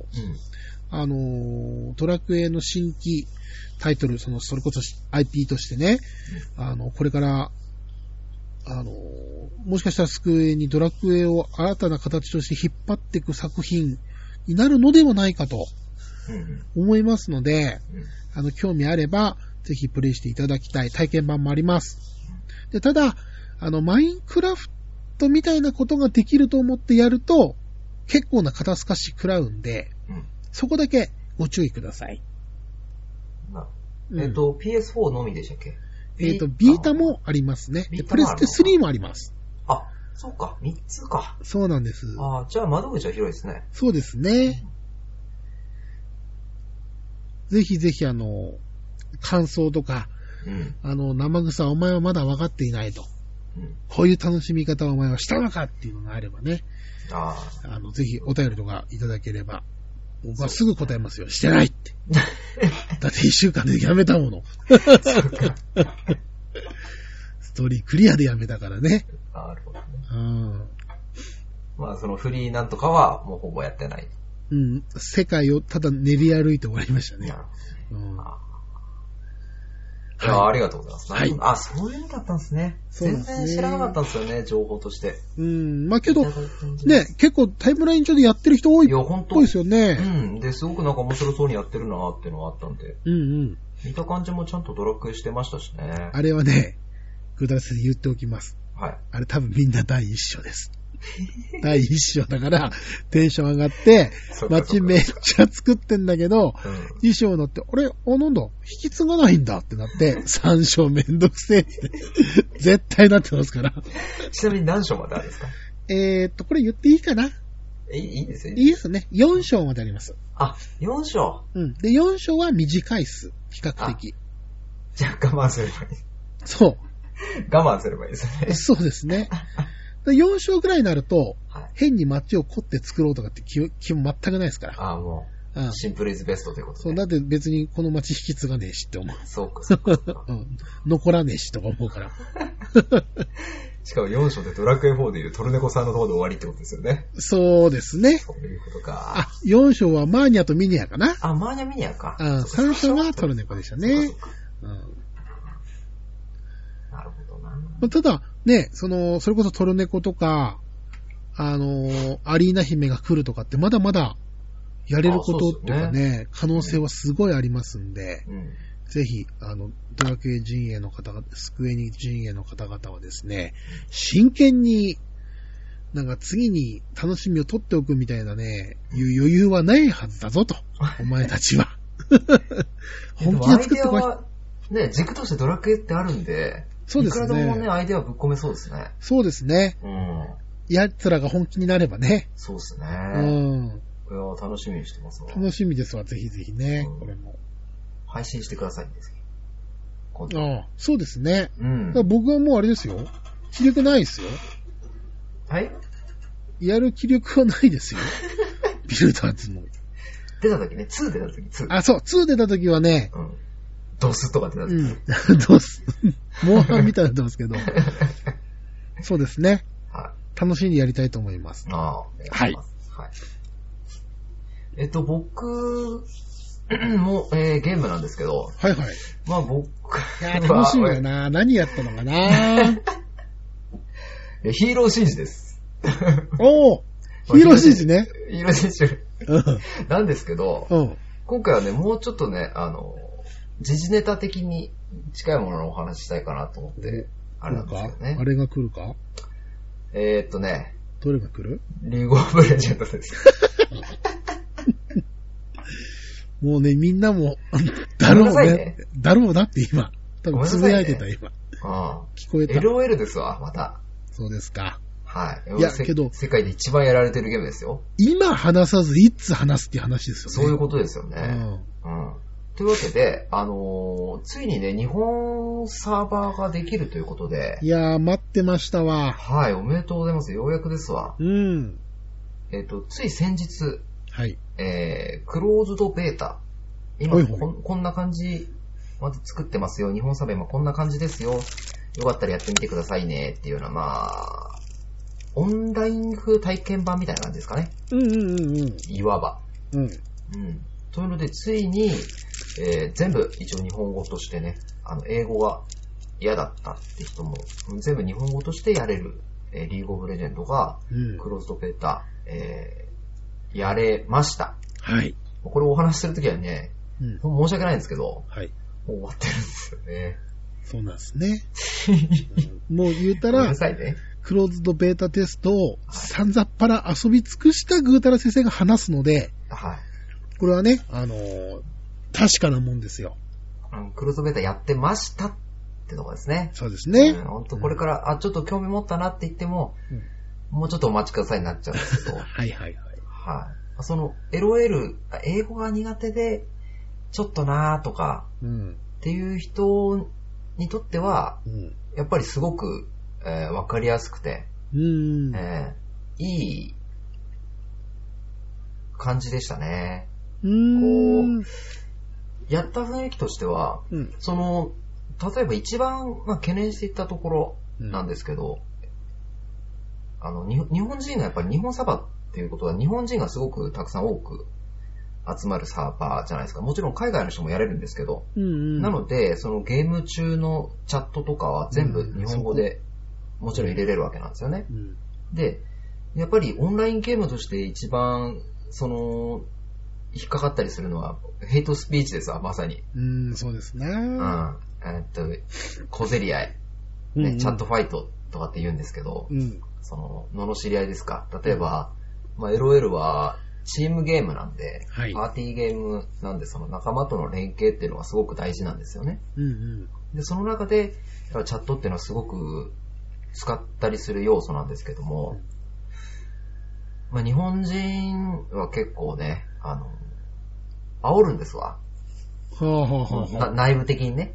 ドラクエの新規タイトル、それこそ IP としてね、これから、もしかしたらスクエにドラクエを新たな形として引っ張っていく作品になるのではないかと思いますので、興味あれば、ぜひプレイしていただきたい。体験版もあります。で、ただ、マインクラフトみたいなことができると思ってやると、結構な肩透かし食らうんで、そこだけご注意ください。 PS4 のみでしたっけ？ ビータもありますね。プレステ3もあります。 あ、そうか、3つか。 そうなんです。 じゃあ窓口は広いですね。 そうですね。ぜひぜひ感想とか、生草お前はまだ分かっていないと。こういう楽しみ方をお前はしたのかっていうのがあればね。ぜひお便りとかいただければ、僕はすぐ答えますよ。してないって。だって1週間でやめたもの。ストーリークリアでやめたからね。 なるほどね。まあそのフリーなんとかはもうほぼやってない。 世界をただ練り歩いて終わりましたね。 ありがとうございます。そういうのだったんですね。全然知らなかったんですよね、情報として。 まあけど、ね、結構タイムライン上でやってる人多いっぽいですよね。 で、すごくなんか面白そうにやってるなっていうのがあったんで。見た感じもちゃんとドラクエしてましたしね。 あれはね、ぐだらせで言っておきます。あれ多分みんな第一章です。第一章だからテンション上がって街めっちゃ作ってんだけど、2章になってあれなんだ引き継がないんだってなって3章めんどくせえって絶対なってますから。 ちなみに何章まであるんですか？ これ言っていいかな？ いいですよ。 いいですね。4章まであります。 4章。 で4章は短いっす。比較的。 じゃあ我慢すればいい。 そう。 我慢すればいいですね。 そうですね。4章ぐらいになると、変に街を凝って作ろうとかって気も全くないですから。 もう、シンプルイズベストということで。 そう、だって別にこの街引き継がねえしって思う。 そうか。 残らねえしとか思うから。 しかも4章でドラクエ4でいうトルネコさんのところで終わりってことですよね。 そうですね。 そういうことか。 4章はマーニャとミニアかな。 マーニャミニアか。 3章はトルネコでしたね。 なるほどな。 ただ、ね、それこそトルネコとか、アリーナ姫が来るとかってまだまだやれることっていうかね、可能性はすごいありますんで、ぜひ、ドラクエ陣営の方々、スクエニ陣営の方々はですね、真剣に、なんか次に楽しみを取っておくみたいなね、いう余裕はないはずだぞと、お前たちは。本気で作ってこい。 ね、軸としてドラクエってあるんで、 そうですね。 いくらでもね、アイデアぶっ込めそうですね。 そうですね。奴らが本気になればね。 そうですね。いや楽しみにしてますわ。 楽しみですわ、ぜひぜひね、これも。 配信してくださいんですそうですね。僕はもうあれですよ。気力ないですよ。 はい？ やる気力はないですよ。ビルダーズの。 出た時ね、2出た時、2。 あ、そう、2出た時はね、 うん。ドスとか出た時。 ドス。モンハンみたいになってますけど。そうですね。 はい。 楽しんでやりたいと思います。 はい。はい。僕も、ゲームなんですけど。 はいはい。 まあ僕いや、楽しみだな。何やったのかな。 ヒーローシージです。 おー、ヒーローシージね。 ヒーローシージ。なんですけど、今回はね、もうちょっとね、時事ネタ的に近いもののお話したいかなと思って、あれなんですけどね。 あれが来るか？ どれが来る？ リーグオブレジェンドです。 もうね、みんなも、だろうね。だろうなって今。多分つぶやいてた今。聞こえた。 LOL ですわ、また。 そうですか。 はい。 いや、けど、 世界で一番やられてるゲームですよ。 今話さず、いつ話すっていう話ですよね。 そういうことですよね。というわけで、ついにね、日本サーバーができるということで。 いやー、待ってましたわ。 はい、おめでとうございます。ようやくですわ。つい先日、 はい。 クローズドベータ。今、こんな感じまで作ってますよ。日本サーバー今こんな感じですよ。よかったらやってみてくださいね。っていうような、まあ、オンライン風体験版みたいな感じですかね。いわば。というので、ついに、全部一応日本語としてね、英語が嫌だったって人も、全部日本語としてやれる、リーグオブレジェンドが、クローズドベータ、やれました。 はい。 これをお話しするときはね、申し訳ないんですけど、 はい。 もう終わってるんですよね。 そうなんですね。もう言うたら、クローズドベータテストを散々っぱら遊び尽くしたぐうたら先生が話すので、 はい。 これはね、確かなもんですよ。 クローズドベータやってましたってとこですね。 そうですね。 本当これから、ちょっと興味持ったなって言っても、もうちょっとお待ちくださいになっちゃうんですけど。 はい。 その LOL、英語が苦手で、ちょっとなーとか、っていう人にとっては、やっぱりすごく、わかりやすくて、いい感じでしたね。こう、やった雰囲気としては、例えば一番、懸念していったところなんですけど、日本人がやっぱり日本サーバーっていうことは日本人がすごくたくさん多く集まるサーバーじゃないですか。もちろん海外の人もやれるんですけど、なのでそのゲーム中のチャットとかは全部日本語でもちろん入れれるわけなんですよね。で、やっぱりオンラインゲームとして一番引っかかったりするのはヘイトスピーチですわ、まさに。 そうですね。 小競り合い、チャットファイトとかって言うんですけど、罵り合いですか。例えば、LOL はチームゲームなんで、パーティーゲームなんで、その仲間との連携っていうのがすごく大事なんですよね。で、その中で、チャットっていうのはすごく使ったりする要素なんですけども、日本人は結構ね、煽るんですわ。内部的にね、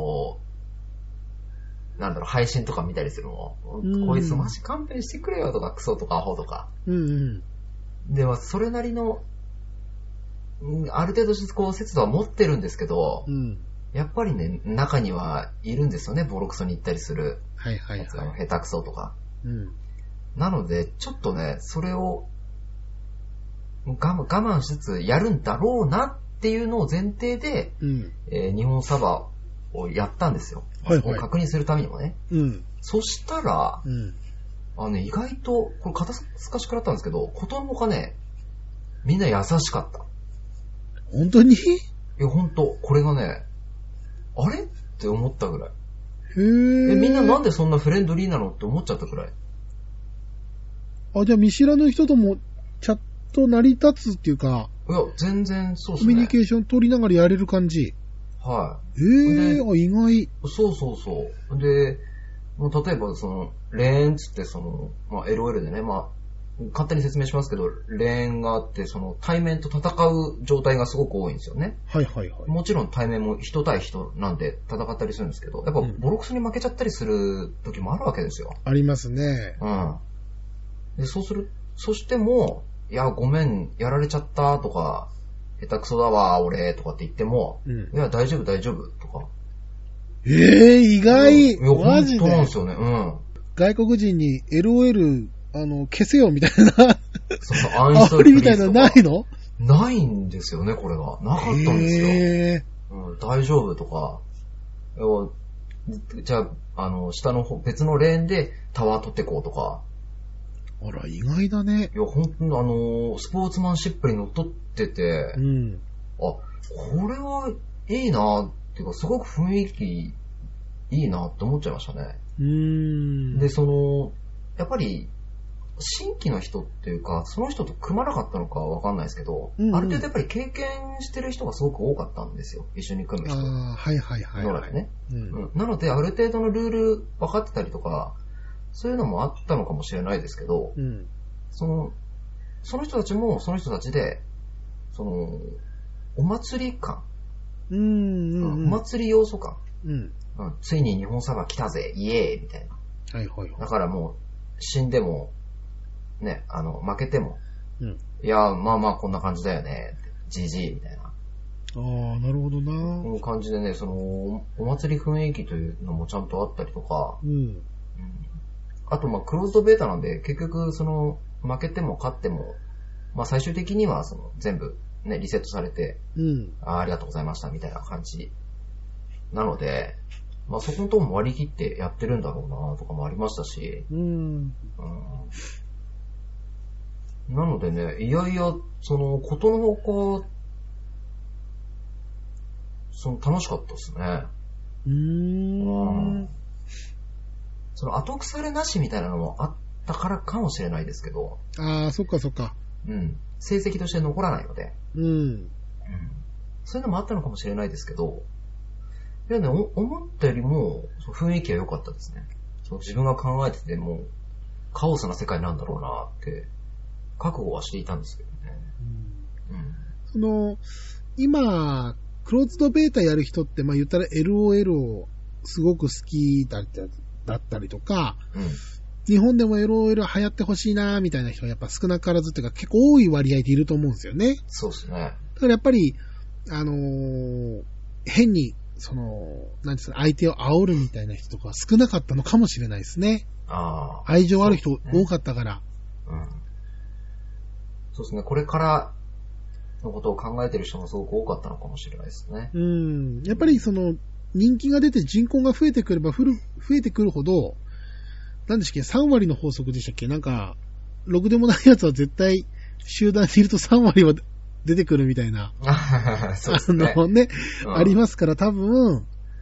配信とか見たりするのも、こいつマジ勘弁してくれよとか、クソとかアホとか。では、それなりの、ある程度こう、節度は持ってるんですけど、やっぱりね、中にはいるんですよね、ボロクソに言ったりする。やつが下手くそとか。なので、ちょっとね、それを我慢しつつやるんだろうなっていうのを前提で、日本サバをやったんですよ。確認するためにもね。そしたら、意外と、これ肩透かし食らったんですけど、ことのほかね、みんな優しかった。 本当に？いや、本当これがね、あれって思ったぐらい。みんななんでそんなフレンドリーなのって思っちゃったくらい。 じゃあ見知らぬ人ともチャット成り立つっていうか。 いや、全然そうですね。 コミュニケーション取りながらやれる感じ。 はい。 意外。 そう。で、もう例えばレーンつってLOL でね、簡単に説明しますけど、レーンがあって、対面と戦う状態がすごく多いんですよね。もちろん対面も人対人なんで戦ったりするんですけど、やっぱボロクソに負けちゃったりする時もあるわけですよ。 ありますね。 で、そしても、いや、ごめん、やられちゃったとか、 下手くそだわ、俺、とかって言っても、いや、大丈夫、大丈夫、とか。 意外。いや、 マジで。そうなんですよね、 外国人に LOL、消せよ、みたいな。 そうアンストーリーみたいなのないの？ ないんですよね、これが。なかったんですよ。大丈夫とか。じゃあ、下の方、別のレーンでタワー取ってこうとか。 あら、意外だね。 いや、本当にスポーツマンシップにのっとってて、これはいいなっていうか、すごく雰囲気いいなって思っちゃいましたね。で、やっぱり、新規の人っていうか、その人と組まなかったのかわかんないですけど、ある程度やっぱり経験してる人がすごく多かったんですよ。一緒に組む人。 はいはいはい。 野良でね。なので、ある程度のルール分かってたりとか、そういうのもあったのかもしれないですけど、その人たちもその人たちで、お祭り感、お祭り要素感、ついに日本サバ来たぜ、イエーイみたいな。だからもう、死んでも、ね、負けても、いや、まあまあこんな感じだよね、GG みたいな。 なるほどな。 この感じでね、お祭り雰囲気というのもちゃんとあったりとか、あと、クローズドベータなんで、結局、負けても勝っても、最終的には、全部、ね、リセットされて、ありがとうございました、みたいな感じ。なので、そこのとこも割り切ってやってるんだろうな、とかもありましたし、なのでね、いやいや、ことのほか、楽しかったですね。後腐れなしみたいなのもあったからかもしれないですけど。 そっかそっか。 成績として残らないので。そういうのもあったのかもしれないですけど、いやね、思ったよりも雰囲気は良かったですね。自分が考えてても、カオスな世界なんだろうなって、覚悟はしていたんですけどね。 今、クローズドベータやる人って、言ったら LOL をすごく好きだったりとか、日本でも LOL 流行ってほしいなみたいな人はやっぱ少なからずっていうか結構多い割合でいると思うんですよね。 そうですね。 だからやっぱり、変に、なんですか、相手を煽るみたいな人とか少なかったのかもしれないですね。愛情ある人多かったから。 そうですね。これからのことを考えてる人もすごく多かったのかもしれないですね。 やっぱり人気が出て人口が増えてくれば増えてくるほど、何でしたっけ、3割の法則でしたっけ、なんか、ろくでもないやつは絶対集団にいると3割は出てくるみたいな。 そうですね。 ありますから多分、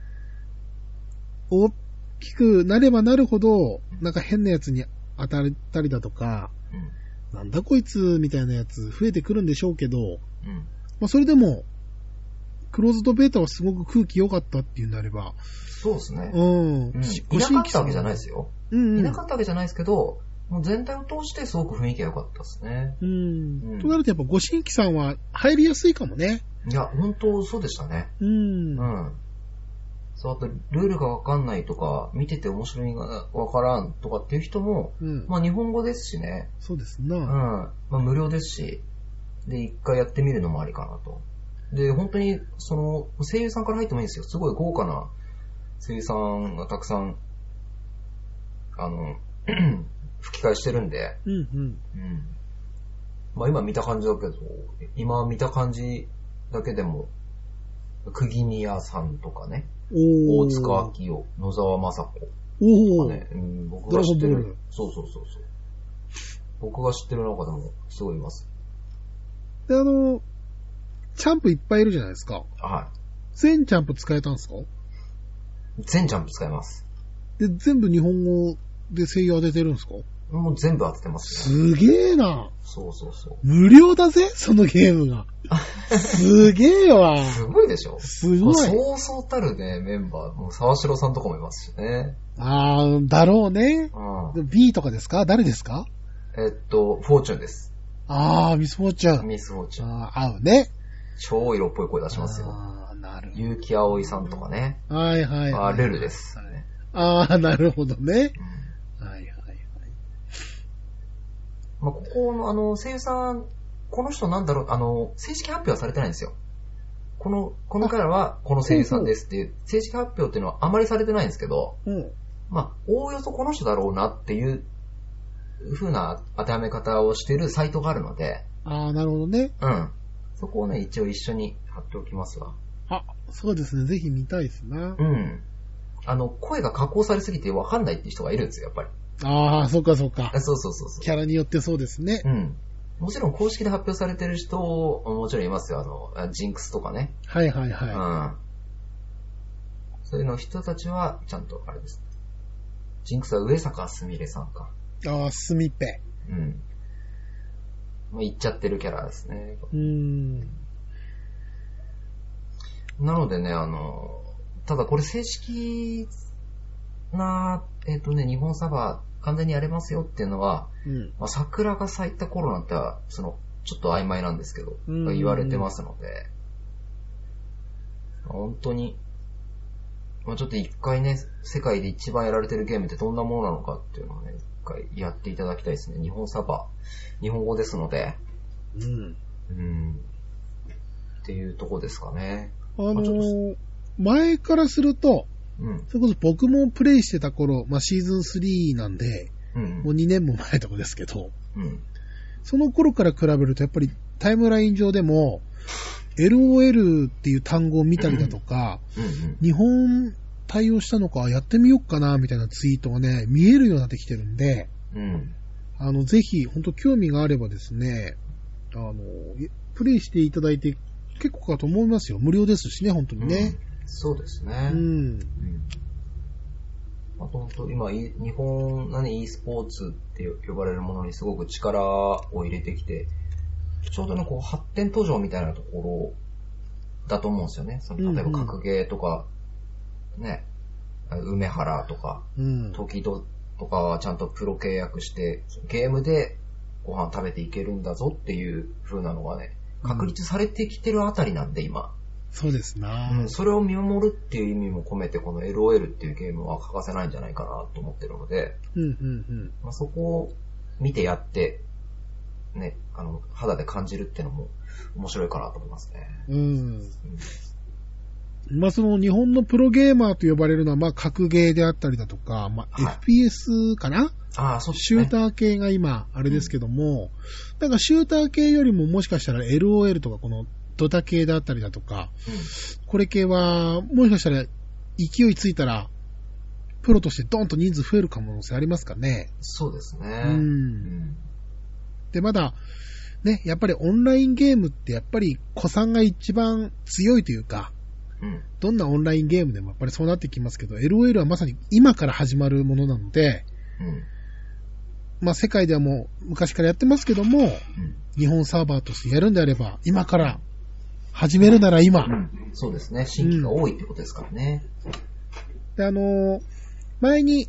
大きくなればなるほど、なんか変なやつに当たったりだとか、なんだこいつみたいなやつ増えてくるんでしょうけど、それでも、クローズドベータはすごく空気良かったっていうんであれば。 そうですね。いなかったわけじゃないですよ。いなかったわけじゃないですけど、もう全体を通してすごく雰囲気が良かったですね。 となるとやっぱご新規さんは入りやすいかもね。 いや、本当そうでしたね。そう、あと、ルールがわかんないとか、見てて面白いがわからんとかっていう人も、日本語ですしね。 そうですな。 無料ですし、で、一回やってみるのもありかなと。で、本当に、声優さんから入ってもいいんですよ。すごい豪華な声優さんがたくさん、吹き替えしてるんで、今見た感じだけど、今見た感じだけでも、釘宮さんとかね、大塚明夫、野沢雅子とかね、僕が知ってる、そう。僕が知ってる中でもすごいいます。 で、チャンプいっぱいいるじゃないですか。全チャンプ使えたんですか？ 全チャンプ使えます。 で、全部日本語で声優当ててるんですか？ もう全部当ててますね。すげえな。 そう。 無料だぜ、そのゲームが。すげえわ。 すごいでしょ？ すごい。 そうそうたるね、メンバー。もう沢城さんとかもいますしね。 だろうね。B とかですか？誰ですか？ フォーチュンです。 ミスフォーチュン。 ミスフォーチュン。 合うね。 超色っぽい声出しますよ。 なるほど。結城葵さんとかね。ルルです。 なるほどね。こここの声優さん、 この人なんだろう、正式発表はされてないんですよ。このキャラはこの声優さんですっていう、正式発表っていうのはあまりされてないんですけど、まあ、おおよそこの人だろうなっていう風な当てはめ方をしているサイトがあるので。 ああ、なるほどね。 うん。そこをね、一応一緒に貼っておきますわ。 あ、そうですね。ぜひ見たいですな。 うん。声が加工されすぎて分かんないっていう人がいるんですよ、やっぱり。 ああ、そうかそうか。 そう。 キャラによってそうですね。 うん。もちろん公式で発表されてる人もちろんいますよ。ジンクスとかね。 はい。 うん。そういうの人たちは、ちゃんと、あれです。ジンクスは上坂すみれさんか。 ああ、すみぺ。 うん。もう言っちゃってるキャラですね。なのでね、ただこれ正式な、日本サバ完全にやれますよっていうのは、まあ、桜が咲いた頃なんては、ちょっと曖昧なんですけど、言われてますので、本当に、まあ、ちょっと一回ね、世界で一番やられてるゲームってどんなものなのかっていうのをね、一回やっていただきたいですね。日本サバ、日本語ですので、っていうとこですかね。 前からすると、それこそ僕もプレイしてた頃、まあ、シーズン3なんで、もう2年も前とかですけど、その頃から比べるとやっぱりタイムライン上でも LOL っていう単語を見たりだとか、日本対応したのかやってみようかなみたいなツイートがね、見えるようになってきてるんで、ぜひ本当興味があればですね、プレイしていただいて結構かと思いますよ。無料ですしね、本当にね。 そうですね。あと本当今日本e スポーツって呼ばれるものにすごく力を入れてきて、ちょうどねこう発展途上みたいなところだと思うんですよね。例えば格ゲーとかね、梅原とか、時々とかはちゃんとプロ契約してゲームでご飯食べていけるんだぞっていう風なのがね、確立されてきてるあたりなんで今。 そうですな、 それを見守るっていう意味も込めてこの LOL っていうゲームは欠かせないんじゃないかなと思ってるので、まあ、そこを見てやってね、肌で感じるっていうのも面白いかなと思いますね。 まあその日本のプロゲーマーと呼ばれるのはまあ格ゲーであったりだとか、まあ FPS かな、そうですね、シューター系が今あれですけども、なんかシューター系よりももしかしたら LOL とかこのドタ系だったりだとか、これ系はもしかしたら勢いついたらプロとしてドンと人数増える可能性ありますかね。 そうですね。 でまだね、やっぱりオンラインゲームってやっぱり古参が一番強いというか、どんなオンラインゲームでもやっぱりそうなってきますけど、LOL はまさに今から始まるものなので、まあ世界ではもう昔からやってますけども、日本サーバーとしてやるんであれば今から始めるなら今、 そうですね、新規が多いってことですからね。 で前に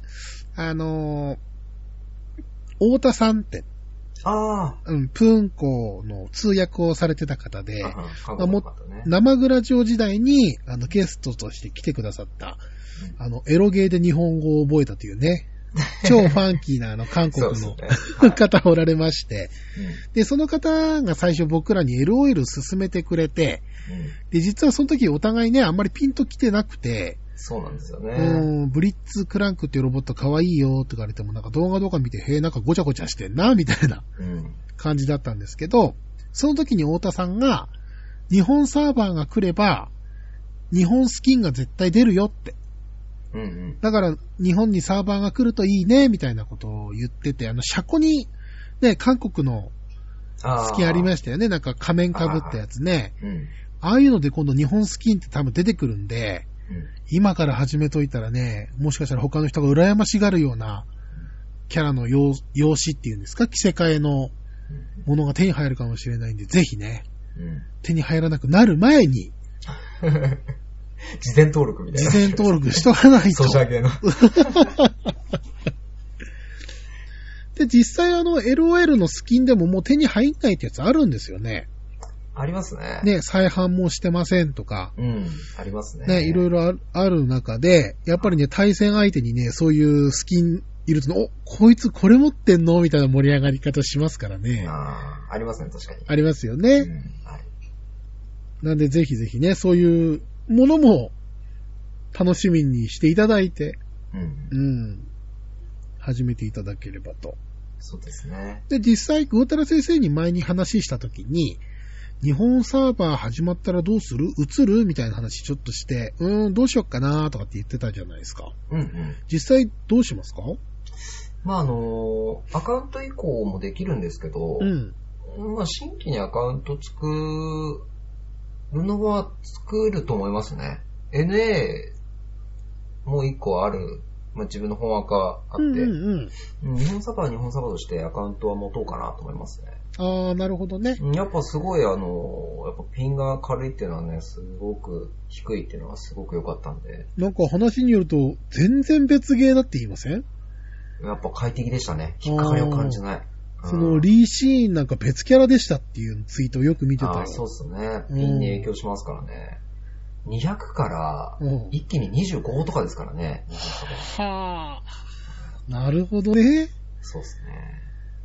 太田さんってプーンコの通訳をされてた方で、生グラジオ時代にゲストとして来てくださった、エロゲーで日本語を覚えたというね、超ファンキーな韓国の方おられまして、で、その方が最初僕らに LOL 進めてくれて、で、実はその時お互いね、あんまりピンと来てなくて、 そうなんですよね。 ブリッツクランクっていうロボット可愛いよって言われても、なんか動画とか見て、なんかごちゃごちゃしてんな、みたいな感じだったんですけど、その時に太田さんが、日本サーバーが来れば、日本スキンが絶対出るよって。だから、日本にサーバーが来るといいね、みたいなことを言ってて、車庫に、ね、韓国のスキンありましたよね。なんか仮面被ったやつね。ああいうので今度日本スキンって多分出てくるんで、今から始めといたらね、もしかしたら他の人が羨ましがるようなキャラの容姿っていうんですか、着せ替えのものが手に入るかもしれないんで、ぜひね、手に入らなくなる前に事前登録みたいな。 事前登録しとかないと。 ソシャゲの。 で、実際LOL のスキンでももう手に入んないってやつあるんですよね。 ありますね。 ね、再販もしてませんとか。 ありますね。 ね、いろいろある中で、やっぱりね、対戦相手にね、そういうスキンいると、こいつこれ持ってんのみたいな盛り上がり方しますからね。 ありますね、確かに。 ありますよね。なんでぜひぜひね、そういうものも楽しみにしていただいて、始めていただければと。 そうですね。 で、実際、魚太郎先生に前に話したときに、日本サーバー始まったらどうする？移る？みたいな話ちょっとして、どうしよっかなとかって言ってたじゃないですか。実際どうしますか？ まあアカウント移行もできるんですけど、まあ新規にアカウント作るのは作ると思いますね。NA も1個ある。まあ、自分の本アカあって、日本サーバーは日本サーバーとしてアカウントは持とうかなと思いますね。 ああ、なるほどね。 やっぱすごいやっぱピンが軽いっていうのはね、すごく低いっていうのはすごく良かったんで。 なんか話によると、全然別ゲーだって言いません？ やっぱ快適でしたね。引っかかりを感じない。 そのリーシーンなんか別キャラでしたっていうツイートをよく見てたよ。 そうですね。ピンに影響しますからね。200から一気に25とかですからね。 はぁ。なるほどね。 そうですね。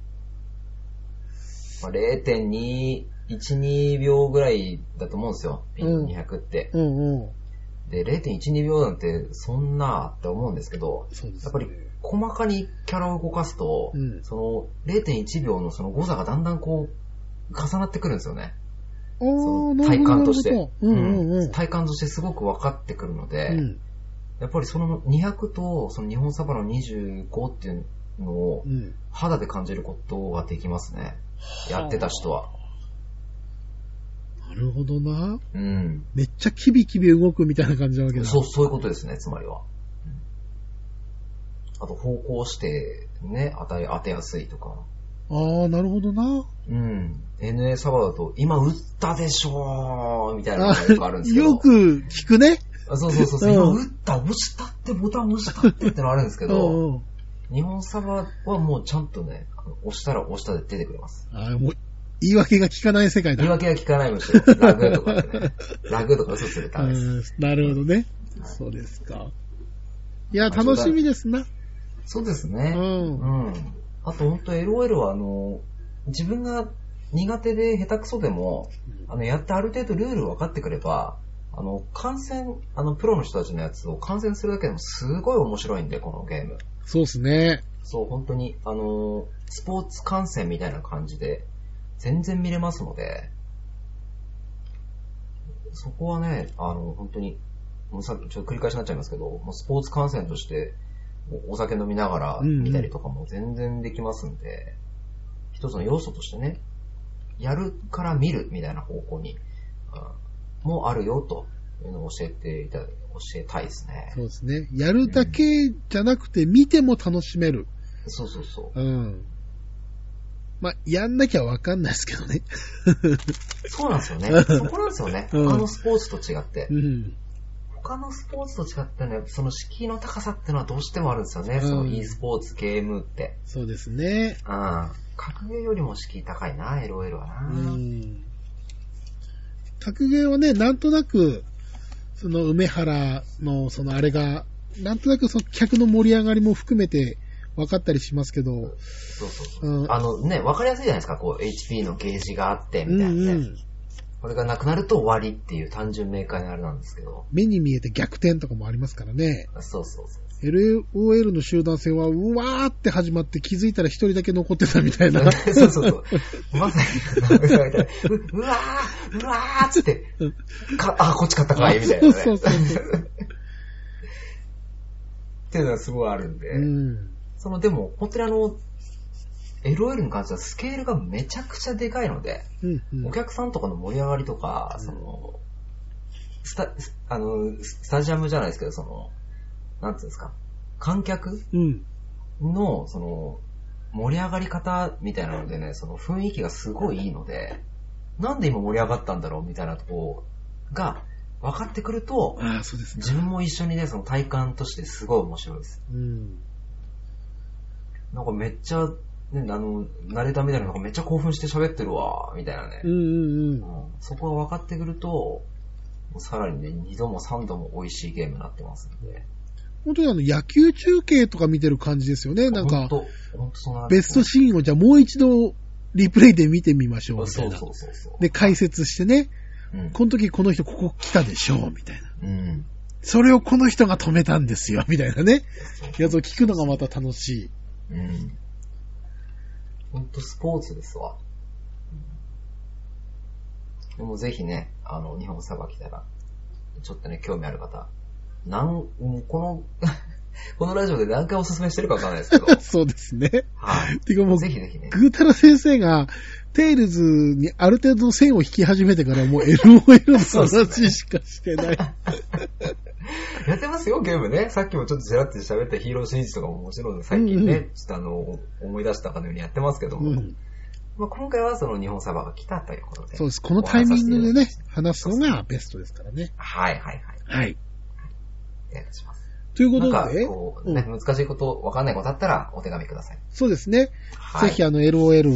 まあ、0.212 秒ぐらいだと思うんですよ。ピン200って。で、0.12 秒なんてそんなって思うんですけど、やっぱり細かにキャラを動かすと、その 0.1 秒のその誤差がだんだんこう重なってくるんですよね。体感として、体感としてすごく分かってくるので、やっぱりその200とその日本サバの25っていうのを肌で感じることができますね。やってた人は。 なるほどな。めっちゃキビキビ動くみたいな感じなわけだ。 そういうことですね、つまりは。あと方向してね、当てやすいとか。 ああ、なるほどな。 NA サバだと、今打ったでしょーみたいなのがよくあるんですけど。 よく聞くね。 そう。今打った、押したってボタン押したってってのあるんですけど、日本サバはもうちゃんとね、押したら押したで出てくれます。 もう言い訳が効かない世界だ。 言い訳が効かないむしろ。ラグとかね。ラグとか嘘ついてたんです。 なるほどね。そうですか。いや、楽しみですな。 そうですね。あと本当 LOL は自分が苦手で下手くそでも、やってある程度ルール分かってくれば、観戦、プロの人たちのやつを観戦するだけでもすごい面白いんで、このゲーム。 そうですね。 そう、本当に、スポーツ観戦みたいな感じで、全然見れますので、そこはね、本当に、もうさっきちょっと繰り返しになっちゃいますけど、もうスポーツ観戦として、お酒飲みながら見たりとかも全然できますんで、一つの要素としてね、やるから見るみたいな方向に、もあるよというのを教えたいですね。 そうですね。やるだけじゃなくて見ても楽しめる。 そう。 まあ、やんなきゃわかんないですけどね。 そうなんですよね。そこなんですよね。他のスポーツと違って。他のスポーツと違ってね、その敷居の高さってのはどうしてもあるんですよね。その e スポーツゲームって。 そうですね。 格ゲーよりも敷居高いな、LOL はな。 格ゲーはね、なんとなく、その梅原のそのあれが、なんとなくその客の盛り上がりも含めて分かったりしますけど。 そう。分かりやすいじゃないですか。こう、HP のゲージがあって、みたいなね。これがなくなると終わりっていう単純明快なあれなんですけど。 目に見えて逆転とかもありますからね。 そう。 LOL の集団戦は、うわーって始まって気づいたら一人だけ残ってたみたいな。 そう。まさに、うわーっつって、こっち勝ったかいみたいなね。そう。っていうのはすごいあるんで。でも、本当にLOL に関してはスケールがめちゃくちゃでかいので、お客さんとかの盛り上がりとか、スタジアムじゃないですけど、なんていうんですか、観客の、盛り上がり方みたいなのでね、その雰囲気がすごいいいので、なんで今盛り上がったんだろうみたいなところが分かってくると、 そうですね、 自分も一緒にね、その体感としてすごい面白いです。なんかめっちゃ、慣れたみたいなのがめっちゃ興奮して喋ってるわ、みたいなね。そこが分かってくると、さらにね、2度も3度も美味しいゲームになってますんで。 本当に野球中継とか見てる感じですよね。なんか、ベストシーンをじゃあもう一度リプレイで見てみましょうみたいな。そう。で、解説してね、この時この人ここ来たでしょうみたいな。それをこの人が止めたんですよみたいなね。やつを聞くのがまた楽しい。 本当スポーツですわ。でもぜひね、日本サバ来たら、ちょっとね、興味ある方、このラジオで何回おすすめしてるかわからないですけど。 そうですね。 はい。 てかもう、 ぜひぜひね。 ぐーたら先生が、テイルズにある程度の線を引き始めてからもう LOL の話しかしてない。 やってますよ、ゲームね。さっきもちょっとちらっと喋ったヒーローシリーズとかももちろん最近ね、ちょっと思い出したかのようにやってますけども。まあ、今回はその日本サバが来たということで。 そうです。このタイミングでね、話すのがベストですからね。 はい。 はい。 お願いします。 ということで、 難しいこと、わかんないことあったらお手紙ください。 そうですね。ぜひLOL、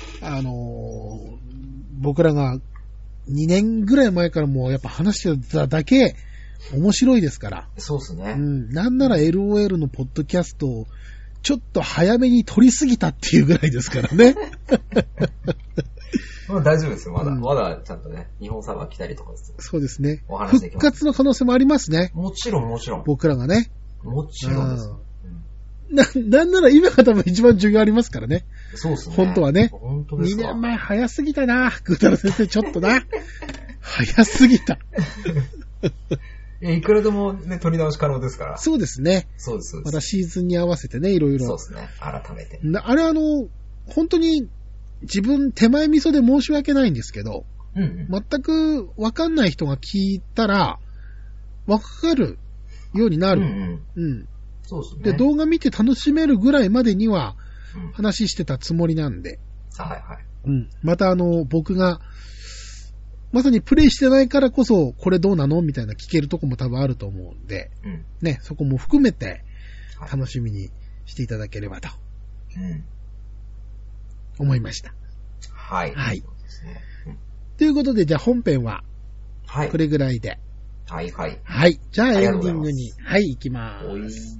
僕らが2年ぐらい前からもうやっぱ話してただけ面白いですから。 そうですね。 なんなら LOL のポッドキャストをちょっと早めに撮りすぎたっていうぐらいですからね。 まあ大丈夫ですよ、まだ。まだちゃんとね、日本サーバー来たりとかです。 そうですね。 お話できます。 復活の可能性もありますね。 もちろん。 僕らがね。 もちろんです。 なんなら今が多分一番重要ありますからね。 そうですね。 本当はね。 本当ですか。 2年前早すぎたな。ぐーたら先生ちょっとな。早すぎた。 いくらでもね、取り直し可能ですから。 そうですね。 そうです。 またシーズンに合わせてね、いろいろ。 そうですね。改めて。 あれ本当に自分手前味噌で申し訳ないんですけど、全くわかんない人が聞いたら、わかるようになる。 そうですね。 で、動画見て楽しめるぐらいまでには話してたつもりなんで。また僕が、まさにプレイしてないからこそ、これどうなのみたいな聞けるとこも多分あると思うんで、ね、そこも含めて楽しみにしていただければと、思いました。 はい。 そうですね。ということで、じゃあ本編は、これぐらいで。 はい。 じゃあエンディングに、行きまーす。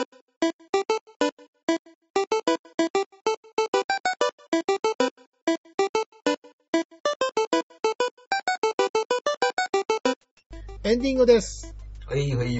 エンディングです。 はい。 ま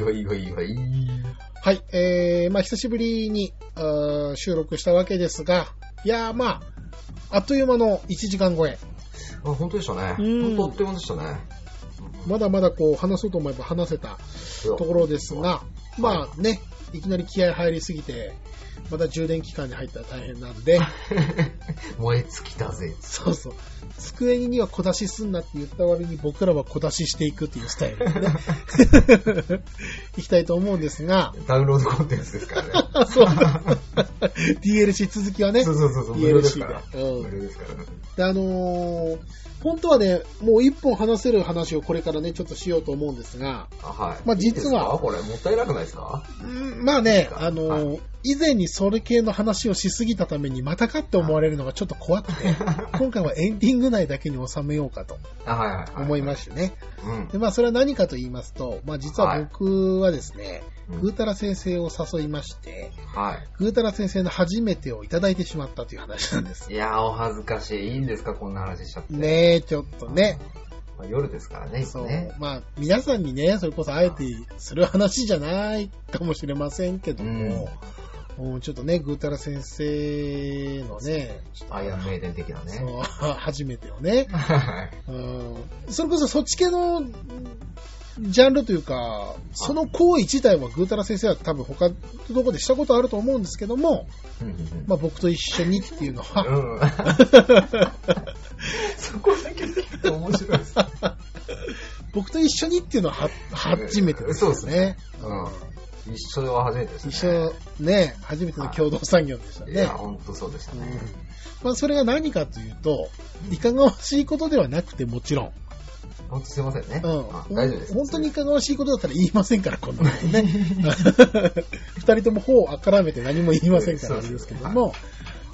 あ久しぶりに収録したわけですが、いやまあ、あっという間の1時間超え。 本当でしたね。本当あっという間でしたね。 まだまだこう話そうと思えば話せたところですが、まあね、いきなり気合入りすぎて、また充電期間に入ったら大変なんで。 燃え尽きたぜ。 そう。机には小出しすんなって言った割に僕らは小出ししていくっていうスタイルでね。いきたいと思うんですが。 ダウンロードコンテンツですからね。 そう。DLC 続きはね。 そう。 DLC で。無料ですから。で本当はね、もう一本話せる話をこれからね、ちょっとしようと思うんですが。まあ実は。 いいですかこれ、もったいなくないですか？ まあね、以前にそれ系の話をしすぎたためにまたかって思われるのがちょっと怖くて、今回はエンディング内だけに収めようかと思いましてね。で、まあそれは何かと言いますと、まあ実は僕はですね、ぐーたら先生を誘いまして、ぐーたら先生の初めてをいただいてしまったという話なんです。 いやー、お恥ずかしい。いいんですかこんな話しちゃって。 ねえ、ちょっとね。 夜ですからね、 そう。まあ、皆さんにね、それこそあえてする話じゃないかもしれませんけども、ちょっとね、ぐーたら先生のね、 アイアンメイデン的なね。 そう、初めてをね。それこそそっち系のジャンルというか、その行為自体はぐーたら先生は多分他のとこでしたことあると思うんですけども、まあ僕と一緒にっていうのは、 そこだけ聞くと面白いです。 僕と一緒にっていうのは初めてですね。 そうですね。一緒は初めてですね。 一緒ね、初めての共同作業でしたね。 いや、本当そうでしたね。 まあそれが何かというと、いかがわしいことではなくてもちろん。 本当すいませんね。 大丈夫です。 本当にいかがわしいことだったら言いませんから、こんなことね。二人とも頬をあからめて何も言いませんからあれですけども、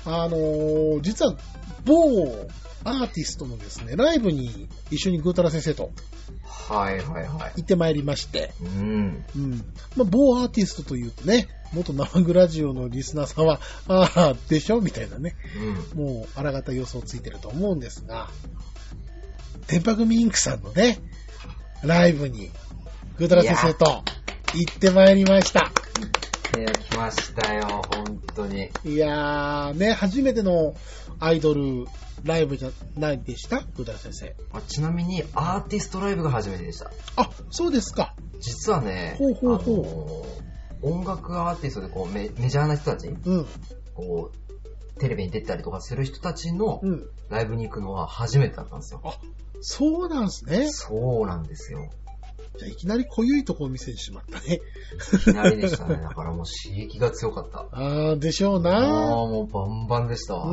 実は某アーティストのですね、ライブに一緒にぐーたら先生とはいはいはい。 行ってまいりまして、 うんまあ、某アーティストというとね、元生グラジオのリスナーさんは、ああ、でしょみたいなね、もうあらがた予想ついてると思うんですが、電波組インクさんのね、ライブにぐーたら先生と行ってまいりました。 来ましたよ、本当に。 いやーね、初めてのアイドルライブじゃないでしたぐーたら先生。 ちなみにアーティストライブが初めてでした。 あ、そうですか。 実はね、音楽アーティストでこう メジャーな人たち、こうテレビに出たりとかする人たちのライブに行くのは初めてだったんですよ。 あ、そうなんですね。 そうなんですよ。 じゃあいきなり濃ゆいとこを見せてしまったね。 いきなりでしたね。だからもう刺激が強かった。 ああ、でしょうな。 もうバンバンでしたわ。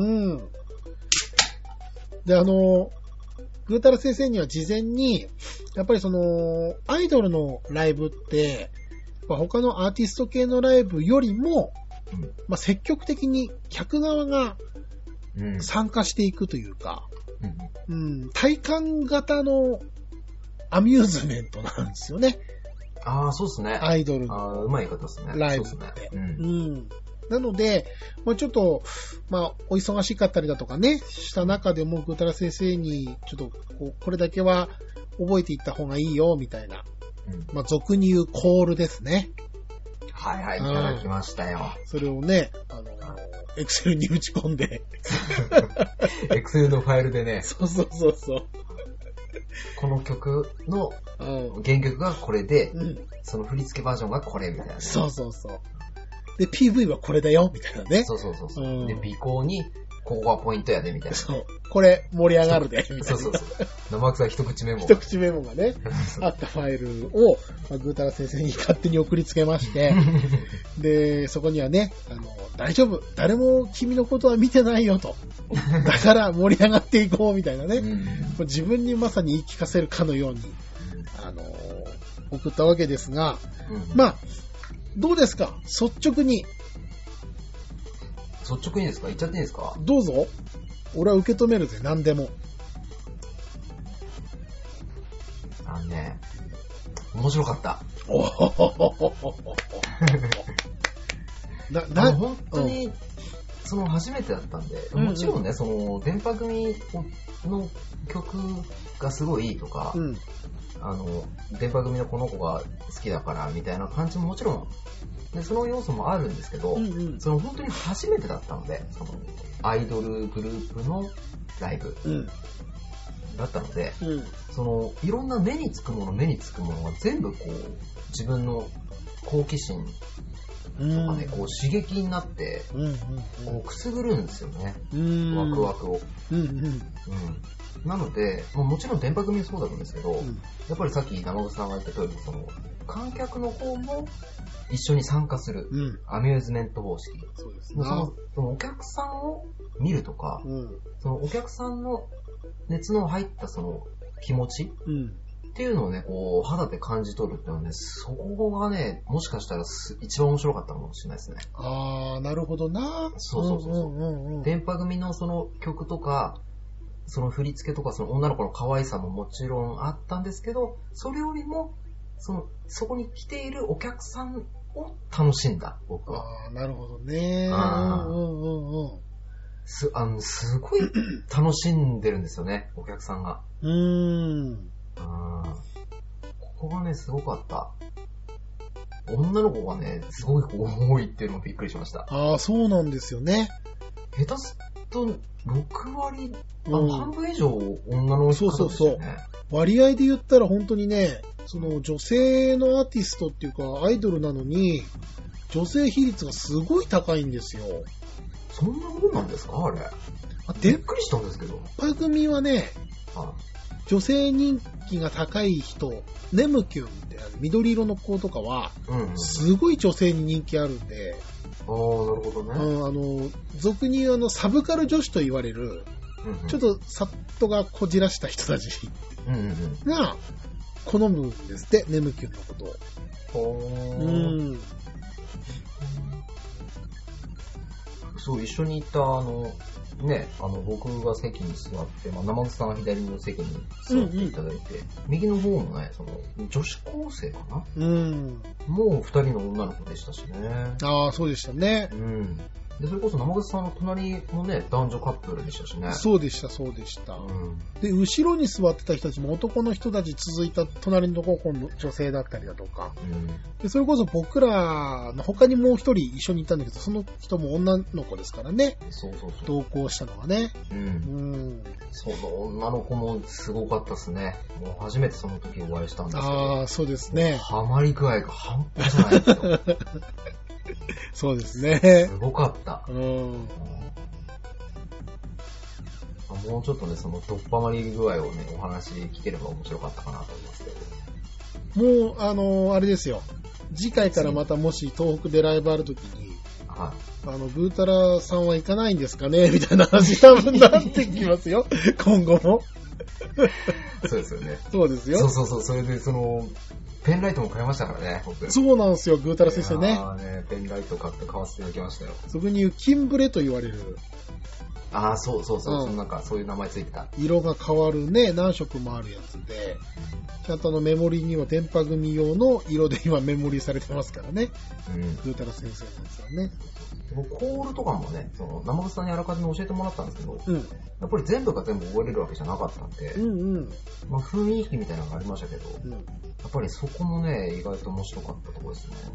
で、ぐーたら先生には事前に、やっぱりその、アイドルのライブって、他のアーティスト系のライブよりも、まあ、積極的に客側が参加していくというか、体感型のアミューズメントなんですよね。 ああ、そうですね。 アイドルの。 うまい言い方ですね。 ライブって。なので、まあ、ちょっと、まあ、お忙しかったりだとかね、した中でも、ぐーたら先生に、ちょっとこれだけは覚えていった方がいいよ、みたいな。まあ、俗に言うコールですね。 はいはい、いただきましたよ。 それをね、エクセルに打ち込んで。 エクセルのファイルでね。 そう。 この曲の原曲がこれで、その振り付けバージョンがこれみたいな、ね。 そう。で、PV はこれだよ、みたいなね。 そう。で、尾行に、ここがポイントやで、みたいな。 そう。これ、盛り上がるで、みたいな。 そう。生臭い一口メモ。 一口メモがね、あったファイルを、ぐーたら先生に勝手に送りつけまして、で、そこにはね、大丈夫。誰も君のことは見てないよと。だから盛り上がっていこう、みたいなね。自分にまさに言い聞かせるかのように、送ったわけですが、まあ、どうですか率直に。 率直にですか？言っちゃっていいですか？ どうぞ。俺は受け止めるぜ、何でも。 面白かった。本当に、初めてだったんで、もちろんね、電波組の曲がすごいいいとか、電波組のこの子が好きだからみたいな感じももちろん、でその要素もあるんですけど、本当に初めてだったので、アイドルグループのライブだったので、いろんな目につくものが全部こう、自分の好奇心とかね、こう刺激になって、こうくすぐるんですよね。ワクワクを。なので、もちろん電波組もそうだと思うんですけど、やっぱりさっき生口さんが言った通り、観客の方も一緒に参加する、アミューズメント方式。そのお客さんを見るとか、そのお客さんの熱の入ったその気持ち、っていうのをね、こう、肌で感じ取るっていうのはね、そこがね、もしかしたら一番面白かったかもしれないですね。 あー、なるほどな。 そう。電波組のその曲とか、その振り付けとか、その女の子の可愛さももちろんあったんですけど、それよりも、そこに来ているお客さんを楽しんだ、僕は。 あー、なるほどね。 すごい楽しんでるんですよね、お客さんが。ここがね、すごかった。女の子がね、すごい多いっていうのもびっくりしました。 ああ、そうなんですよね。 下手すと6割、半分以上女の人ですよね。 割合で言ったら本当にね、女性のアーティストっていうか、アイドルなのに、女性比率がすごい高いんですよ。 そんなもんなんですかあれ。びっくりしたんですけど。 番組はね、女性人気が高い人、ネムキュンって緑色の子とかは、すごい女性に人気あるんで、 なるほどね。 俗に言うサブカル女子と言われる、ちょっとサットがこじらした人たちが好むんですって、ネムキュンのことを。不そう、一緒に行った僕が席に座って、生口さんは左の席に座っていただいて、右の方もね、女子高生かな、もう二人の女の子でしたしね。 ああ、そうでしたね。 で、それこそ生口さんの隣もね、男女カップルでしたしね。 そうでした。で、後ろに座ってた人たちも男の人たち続いた隣のところ今度女性だったりだとか。で、それこそ僕らの他にもう一人一緒にいたんだけど、その人も女の子ですからね。 そう。 同行したのがね。 その女の子もすごかったですね。もう初めてその時お会いしたんですけど。 ああ、そうですね。 ハマり具合が半端じゃないですよ。 そうですね。 すごかった。もうちょっとね、そのどっぱまり具合をね、お話聞ければ面白かったかなと思いますけど。もう、あれですよ。次回からまたもし東北でライブあるときに、ブータラさんは行かないんですかねみたいな話多分なってきますよ。今後も。 そうですよね。 そうですよ。 そう。それで、ペンライトも買いましたからね、僕。 そうなんですよ、グータラ先生ね。 ペンライト買って買わせていただきましたよ。 そこに言う、キンブレと言われる。 そう、なんかそういう名前ついてた。 色が変わるね、何色もあるやつで、ちゃんとメモリーには電波組用の色で今メモリーされてますからね。グータラ先生のやつはね。 コールとかもね、生口さんにあらかじめ教えてもらったんですけど、やっぱり全部が全部覚えれるわけじゃなかったんで、雰囲気みたいなのがありましたけど、やっぱりそこもね、意外と面白かったところですね。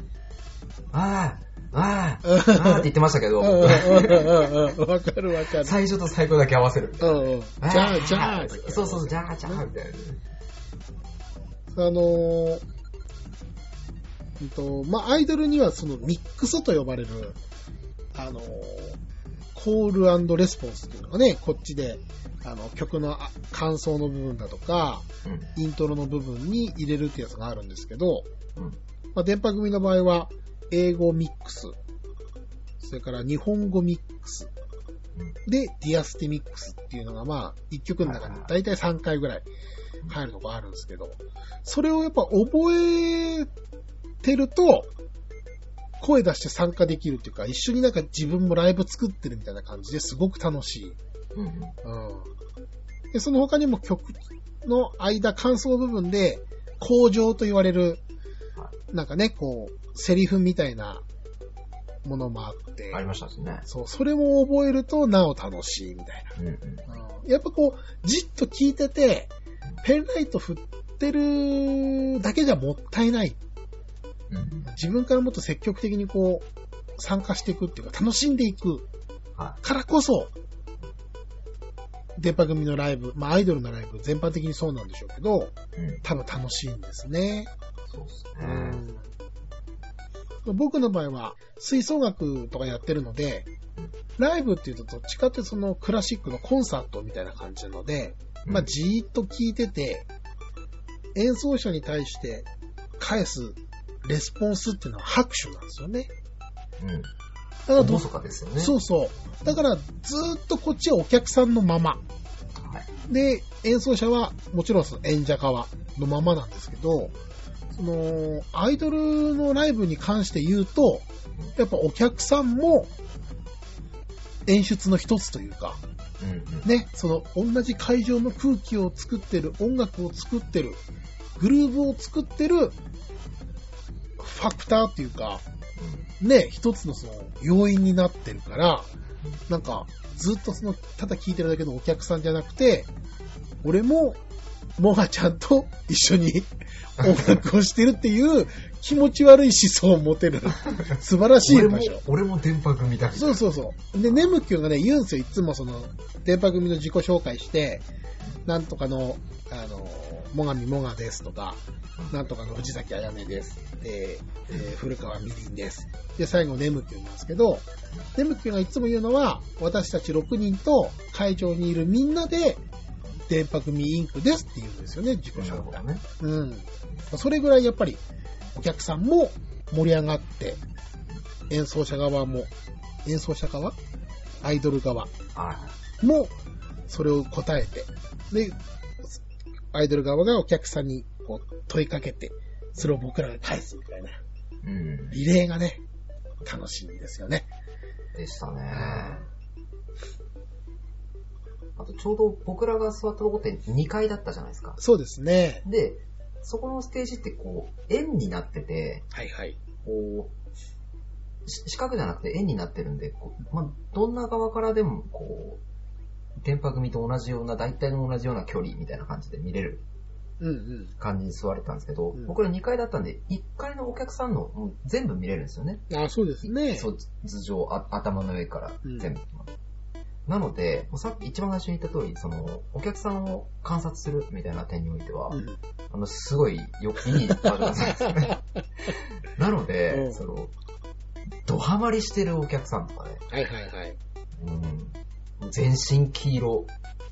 って言ってましたけど、 わかる。 最初と最後だけ合わせる。 じゃあ、 そう、じゃあ、みたいな。アイドルにはそのミックスと呼ばれる、コール&レスポンスっていうのがね、こっちで、曲の感想の部分だとか、イントロの部分に入れるってやつがあるんですけど、電波組の場合は、英語ミックス、それから日本語ミックス、で、ディアスティミックスっていうのが1曲の中にだいたい3回ぐらい入るとこあるんですけど、それをやっぱ覚えてると、声出して参加できるっていうか、一緒になんか自分もライブ作ってるみたいな感じですごく楽しい。で、その他にも曲の間、感想部分で、口上と言われる、なんかね、セリフみたいなものもあって。 ありましたですね。 そう、それも覚えるとなお楽しいみたいな。やっぱじっと聞いてて、ペンライト振ってるだけじゃもったいない。自分からもっと積極的に参加していくっていうか、楽しんでいくからこそ、電波組のライブ、アイドルのライブ全般的にそうなんでしょうけど、多分楽しいんですね。 そうですね。 僕の場合は吹奏楽とかやってるので、ライブっていうとどっちかってクラシックのコンサートみたいな感じなので、じーっと聞いてて、演奏者に対して返すレスポンスっていうのは拍手なんですよね。 だからかですよね。 そう。だからずーっとこっちはお客さんのまま。で、演奏者はもちろん演者側のままなんですけど、アイドルのライブに関して言うと、やっぱお客さんも演出の一つというか、ね、同じ会場の空気を作ってる、音楽を作ってる、グルーヴを作ってるファクターっていうか、ね、一つの要因になってるから、なんかずっとただ聴いてるだけのお客さんじゃなくて、俺もモガちゃんと一緒に音楽をしてるっていう気持ち悪い思想を持てる素晴らしい場所。 俺も電波組だけど。 そう。で、ネムキュンがね、言うんですよ。いつも電波組の自己紹介して、なんとかの、もがみもがですとか、なんとかの藤崎あやめです。古川みりんです。で、最後ネムキュンなんですけど、ネムキュンがいつも言うのは、私たち6人と会場にいるみんなで、電波組インクですって言うんですよね、自己紹介ね。それぐらいやっぱりお客さんも盛り上がって、演奏者側アイドル側もそれを答えて、で、アイドル側がお客さんに問いかけて、それを僕らが返すみたいな。リレーがね、 楽しみですよね。 でしたね。あとちょうど僕らが座ったとこって2階だったじゃないですか。 そうですね。 で、そこのステージってこう、円になってて、 はいはい。 こう、四角じゃなくて円になってるんで、どんな側からでもこう、電波組と同じような、大体の同じような距離みたいな感じで見れる感じに座れたんですけど、僕ら2階だったんで、1階のお客さんのもう全部見れるんですよね。 あ、そうですね。 そう、頭上、頭の上から全部。なので、さっき一番最初に言った通り、お客さんを観察するみたいな点においては、すごいいい場所なんですよね。なので、ドハマりしてるお客さんとかね。 はいはいはい。 全身黄色。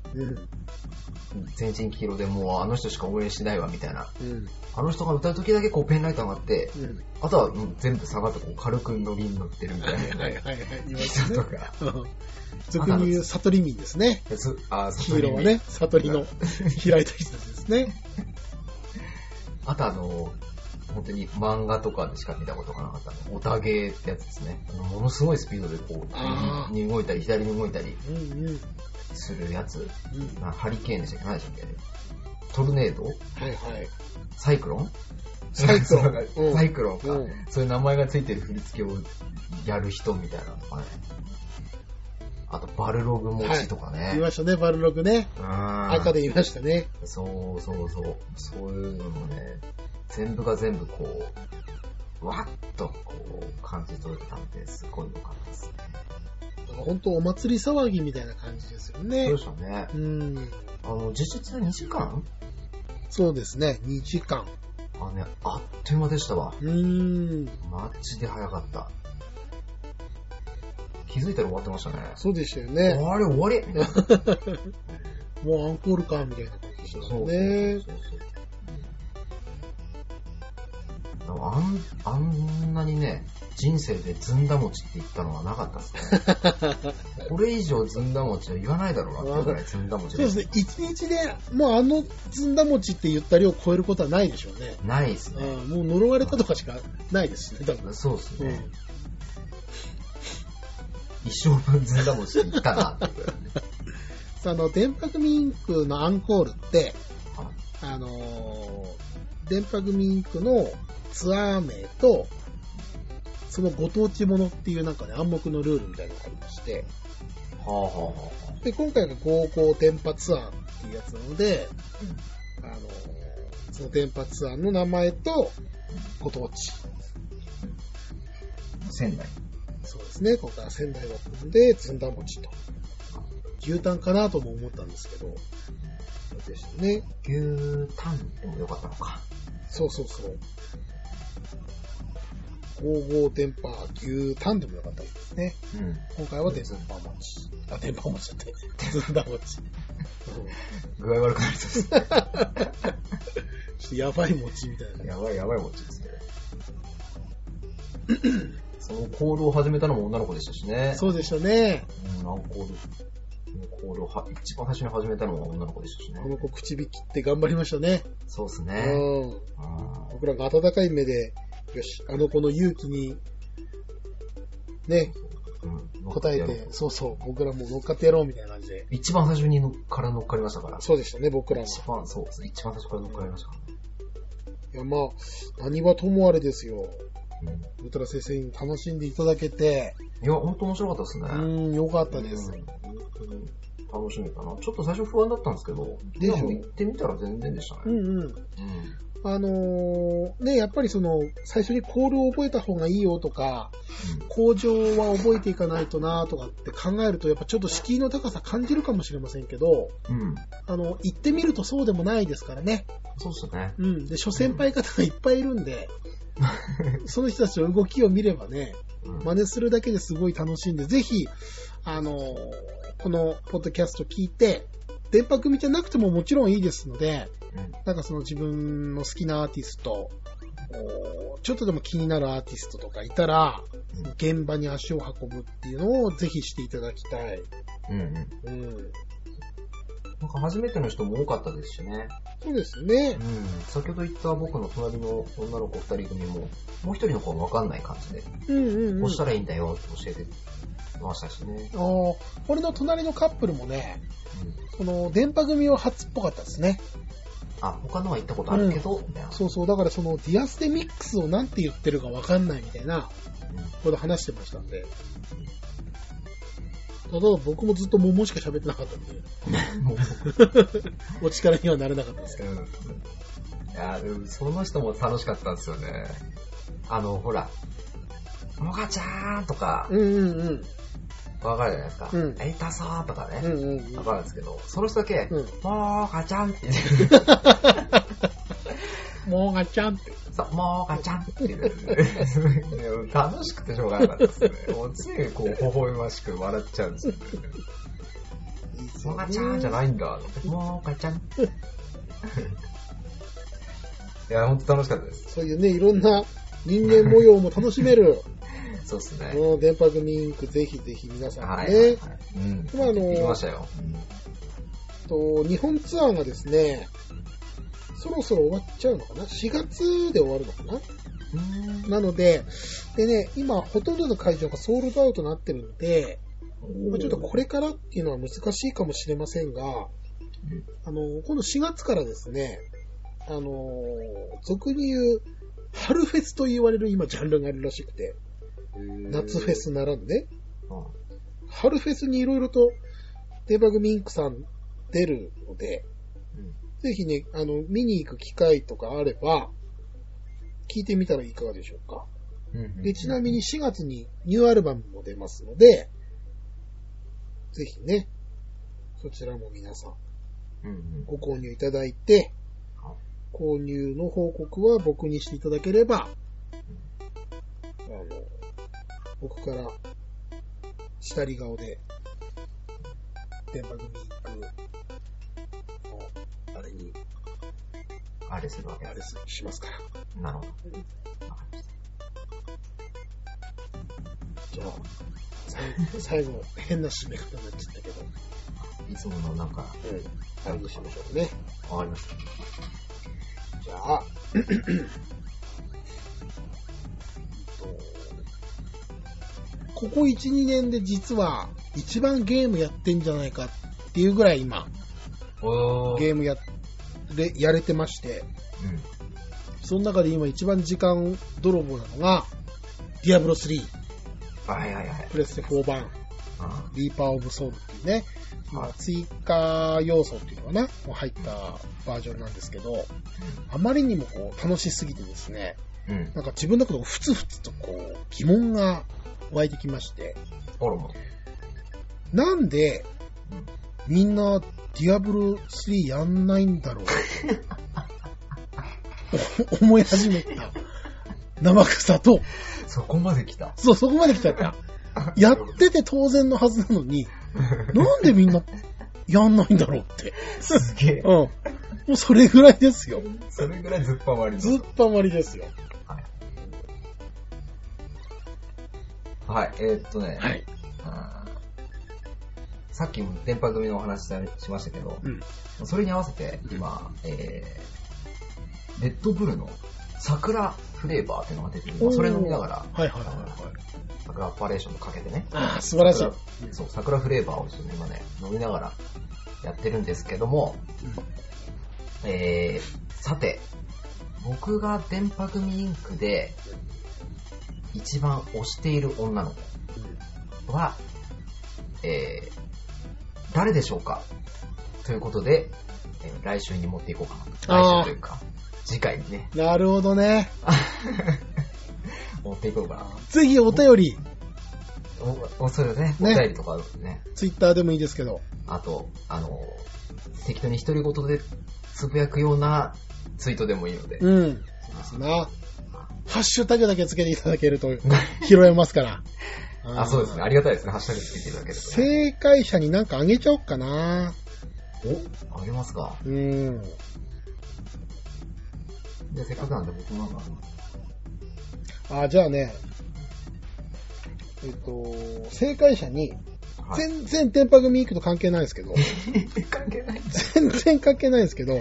全身黄色でもうあの人しか応援しないわみたいな。あの人が歌う時だけこうペンライト上がって、あとは全部下がってこう軽くノリに乗ってるみたいな。 はいはいはい。 人とか。 俗に言う悟り民ですね。黄色はね、悟りの開いた人ですね。 あと本当に漫画とかでしか見たことがなかったオタゲーってやつですね。ものすごいスピードでこう、右に動いたり左に動いたりするやつ。ハリケーンでしたっけ？何でしたっけ？トルネード？ はいはい。 サイクロンサイクロンか。そういう名前がついてる振り付けをやる人みたいなのとかね。あと、バルログ持ちとかね。 いましたね、バルログね。赤でいましたね。 そう。そういうのもね、全部が全部こう、わっとこう、感じ取れたんで、すごい良かったですね。 本当お祭り騒ぎみたいな感じですよね。 そうでしたね。実質2時間？ そうですね、2時間。 あっという間でしたわ。マジで早かった。気づいたら終わってましたね。 そうでしたよね。 終わりみたいな。 もうアンコールかみたいな感じでしたね。 あんなにね、人生でずんだ餅って言ったのはなかったですね。これ以上ずんだ餅は言わないだろうなっていうぐらいずんだ餅そうですね。一日でもうずんだ餅って言った量を超えることはないでしょうね。 ないですね。 もう呪われたとかしかないですね。多分そうですね。一生分ずんだ餅って言ったなっていう。 電波組インクのアンコールって、電波組インクのツアー名と、そのご当地ものっていうなんかね、暗黙のルールみたいなのがありまして、で、今回が合コ電波ツアーっていうやつなので、その電波ツアーの名前と、ご当地。 仙台。 そうですね、今回は仙台だったので、ずんだ餅と。牛タンかなとも思ったんですけど、でしたね。 牛タンでもよかったのか。 そう。55電波牛タンでもよかったですね。今回は電波餅。電波餅だって。ずんだ餅。 具合悪くなりそうですね。 ちょっとやばい餅みたいな。 やばい餅ですね。そのコールを始めたのも女の子でしたしね。 そうでしたね。 コールを一番最初に始めたのも女の子でしたしね。 この子口引きって頑張りましたね。 そうですね。 僕らが温かい目で、よし、あの子の勇気に、ね、答えて、僕らも乗っかってやろうみたいな感じで。 一番最初に乗っかりましたから。 そうでしたね、僕らも。 一番最初から乗っかりましたからね。 いや、何はともあれですよ。ウルトラ先生に楽しんでいただけて。 いや、ほんと面白かったですね。 よかったです。 楽しめたな。ちょっと最初不安だったんですけど、でも行ってみたら全然でしたね。 やっぱり最初にコールを覚えた方がいいよとか、工場は覚えていかないとなとかって考えると、やっぱちょっと敷居の高さ感じるかもしれませんけど、行ってみるとそうでもないですからね。 そうっすね。 で、諸先輩方がいっぱいいるんで、その人たちの動きを見ればね、真似するだけですごい楽しいんで、ぜひ、このポッドキャスト聞いて、電波組じゃなくてももちろんいいですので、なんか自分の好きなアーティスト、ちょっとでも気になるアーティストとかいたら、現場に足を運ぶっていうのをぜひしていただきたい。 なんか初めての人も多かったですしね。 そうですね。 先ほど言った僕の隣の女の子2人組も、もう一人の子は分かんない感じで、こうしたらいいんだよって教えてましたしね。 俺の隣のカップルもね、この電波組は初っぽかったですね。 他のは行ったことあるけど、みたいな。 そうそう、だからそのディアステミックスをなんて言ってるか分かんないみたいな、これ話してましたんで。ただ僕もずっと桃しか喋ってなかったんで、お力にはなれなかったですけど。 いやでもその人も楽しかったんですよね。ほら、もがちゃーんとか、わかるじゃないですか。えいたそーとかね。わかるんですけど、その人だけ、もがちゃんって言って。 もがちゃんって。 もがちゃんって言って。楽しくてしょうがなかったですね。もうついこう、微笑ましく笑っちゃうんですよね。もがちゃんじゃないんだ。もがちゃん。いや、ほんと楽しかったです。 そういうね、いろんな人間模様も楽しめる。 そうですね。 電波組インクぜひぜひ皆さんね。 行きましたよ。 日本ツアーがですね、そろそろ終わっちゃうのかな ?4 月で終わるのかななので、ね、今ほとんどの会場がソールドアウトになってるので、ちょっとこれからっていうのは難しいかもしれませんが、今度4月からですね、俗に言う春フェスと言われる今ジャンルがあるらしくて、夏フェスならぬね、春フェスにいろいろと電波組インクさん出るので、ぜひね、見に行く機会とかあれば、聞いてみたらいかがでしょうか。で、ちなみに4月にニューアルバムも出ますので、ぜひね、そちらも皆さん、ご購入いただいて、購入の報告は僕にしていただければ、僕から下り顔で電波組インクのあれにあれするわけあれしますから。 なるほど。 じゃあ最後変な締め方になっちゃったけど、 いつものなんかあれにしましょうね。 わかりました。 じゃあここ 1,2 年で実は一番ゲームやってんじゃないかっていうぐらい今ゲームやれてまして、その中で今一番時間泥棒なのがディアブロ3、プレステ4版リーパーオブソウルっていうね、追加要素っていうのかなもう入ったバージョンなんですけど、あまりにもこう楽しすぎてですね、なんか自分のことをふつふつとこう疑問が湧いてきまして、なんでみんなディアブロ3やんないんだろうって思い始めた生臭と、 そこまで来た。 そう、そこまで来ちゃった。やってて当然のはずなのに、なんでみんなやんないんだろうって。 すげえ。 もうそれぐらいですよ。 それぐらいずっぱまり。 ずっぱまりですよ。 はい。さっきも電波組のお話しましたけど、それに合わせて今、レッドブルの桜フレーバーっていうのが出てる。それ飲みながら、桜パレーションとかけてね。 素晴らしい。 そう、桜フレーバーを今ね、飲みながらやってるんですけども、さて、僕が電波組インクで一番推している女の子は、誰でしょうかということで、来週に持っていこうかな。来週というか、次回にね。 なるほどね。 持っていこうかな。 ぜひお便り。 そうですね。お便りとかね。 ツイッターでもいいですけど。 あと、適当に独り言でつぶやくようなツイートでもいいので。 そうですな。ハッシュタグだけつけていただけると拾えますから。 そうですね。ありがたいですね。ハッシュタグつけていただけると、ね。 正解者になんかあげちゃおっかな。 あげますか。じゃあせっかくなんで僕もなんかじゃあね、正解者に全然電波組インクと関係ないですけど。 関係ない全然関係ないですけど、はい。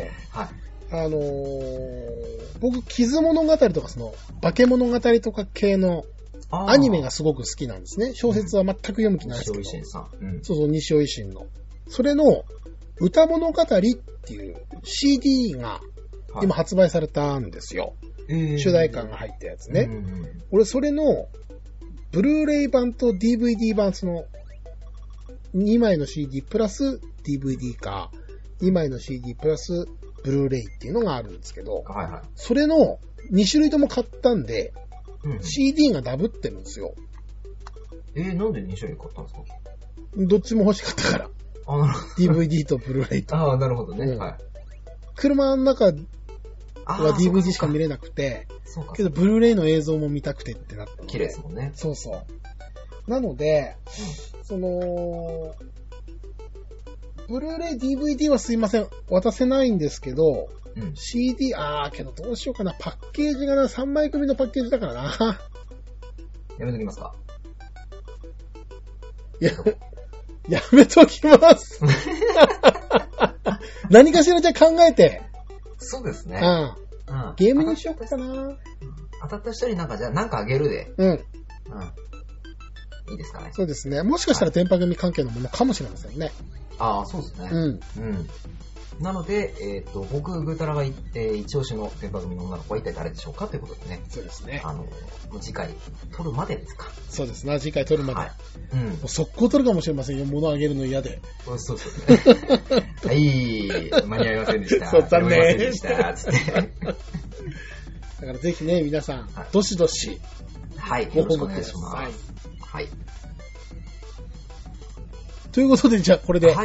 僕、傷物語とか化け物語とか系のアニメがすごく好きなんですね。小説は全く読む気ないですけど。西尾維新さん。うん、そうそう、西尾維新の。それの、歌物語っていう CD が今発売されたんですよ。主題歌が入ったやつね。俺、それの、ブルーレイ版と DVD 版、2枚の CD プラス DVD か、2枚の CD プラスブルーレイっていうのがあるんですけど、はいはい、それの2種類とも買ったんで、CD がダブってるんですよ。 なんで2種類買ったんですか？ どっちも欲しかったから。 あ、なるほど。DVD とブルーレイと。 ああ、なるほどね。はい。 車の中は DVD しか見れなくて、けどブルーレイの映像も見たくてってなったので。 綺麗ですもんね。 そうそう。なので、ブルーレイ DVD はすいません、渡せないんですけど、CD、けどどうしようかな。パッケージがな、3枚組のパッケージだからな。 やめときますか？ やめときます。何かしらじゃ考えて。 そうですね。 ゲームにしようかな。 当たった人にじゃあなんかあげるで。いいですかね。 そうですね。もしかしたら電波組関係のものかもしれませんね。 そうですね。なので、僕、ぐーたらが一押しの電波組の女の子は一体誰でしょうかということでね。 そうですね。 次回、撮るまでですか。 そうですね。次回撮るまで。はい。もう速攻撮るかもしれませんよ。物あげるの嫌で。 そうですね。はい、間に合いませんでした。 そう、残念でした。つって。だからぜひね、皆さん、どしどし。 はい、よろしくお願いします。はい。 ということで、じゃあ、これで、はい。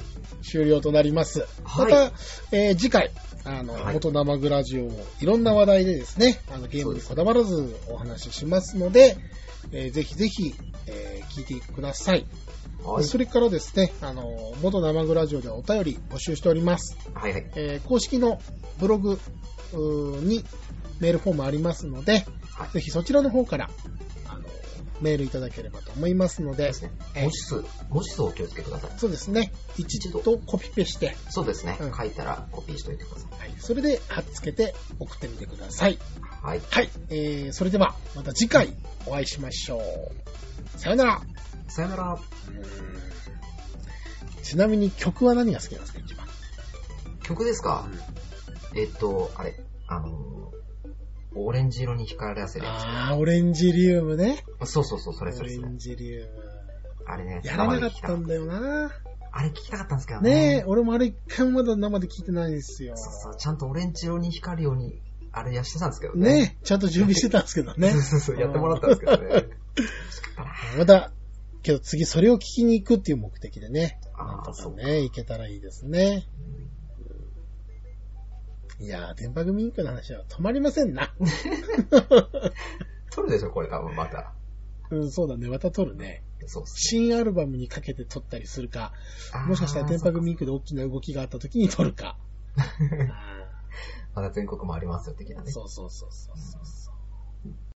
終了となります。また、次回、元生グラジオをいろんな話題でですね、ゲームにこだわらずお話ししますので、ぜひぜひ、聞いてください。それからですね、元生グラジオでお便り募集しております。公式のブログにメールフォームありますので、ぜひそちらの方から、メールいただければと思いますので。 文字数を気をつけてください。 そうですね。一度コピペして。 そうですね。書いたらコピーしといてください。 それで貼っつけて送ってみてください。 はい。 それではまた次回お会いしましょう。さよなら。 さよなら。 ちなみに曲は何が好きなんですか、一番。 曲ですか？あれ、オレンジ色に光らせるやつ。オレンジリウムね。 そう、それ。 オレンジリウム。 あれね、 やらなかったんだよな。 あれ聞きたかったんですけどね。 ねえ、俺もあれ一回もまだ生で聞いてないんですよ。 そう、ちゃんとオレンジ色に光るように、あれやってたんですけどね。 ねえ、ちゃんと準備してたんですけどね。 そう、やってもらったんですけどね。 また、けど次それを聞きに行くっていう目的でね。なんとかね、行けたらいいですね。いやー、電波組インクの話は止まりませんな。 撮るでしょ、これ多分また。 そうだね、また撮るね。 そうっすね。 新アルバムにかけて撮ったりするか、もしかしたら電波組インクで大きな動きがあった時に撮るか。 まだ全国もありますよ、的なね。 そう。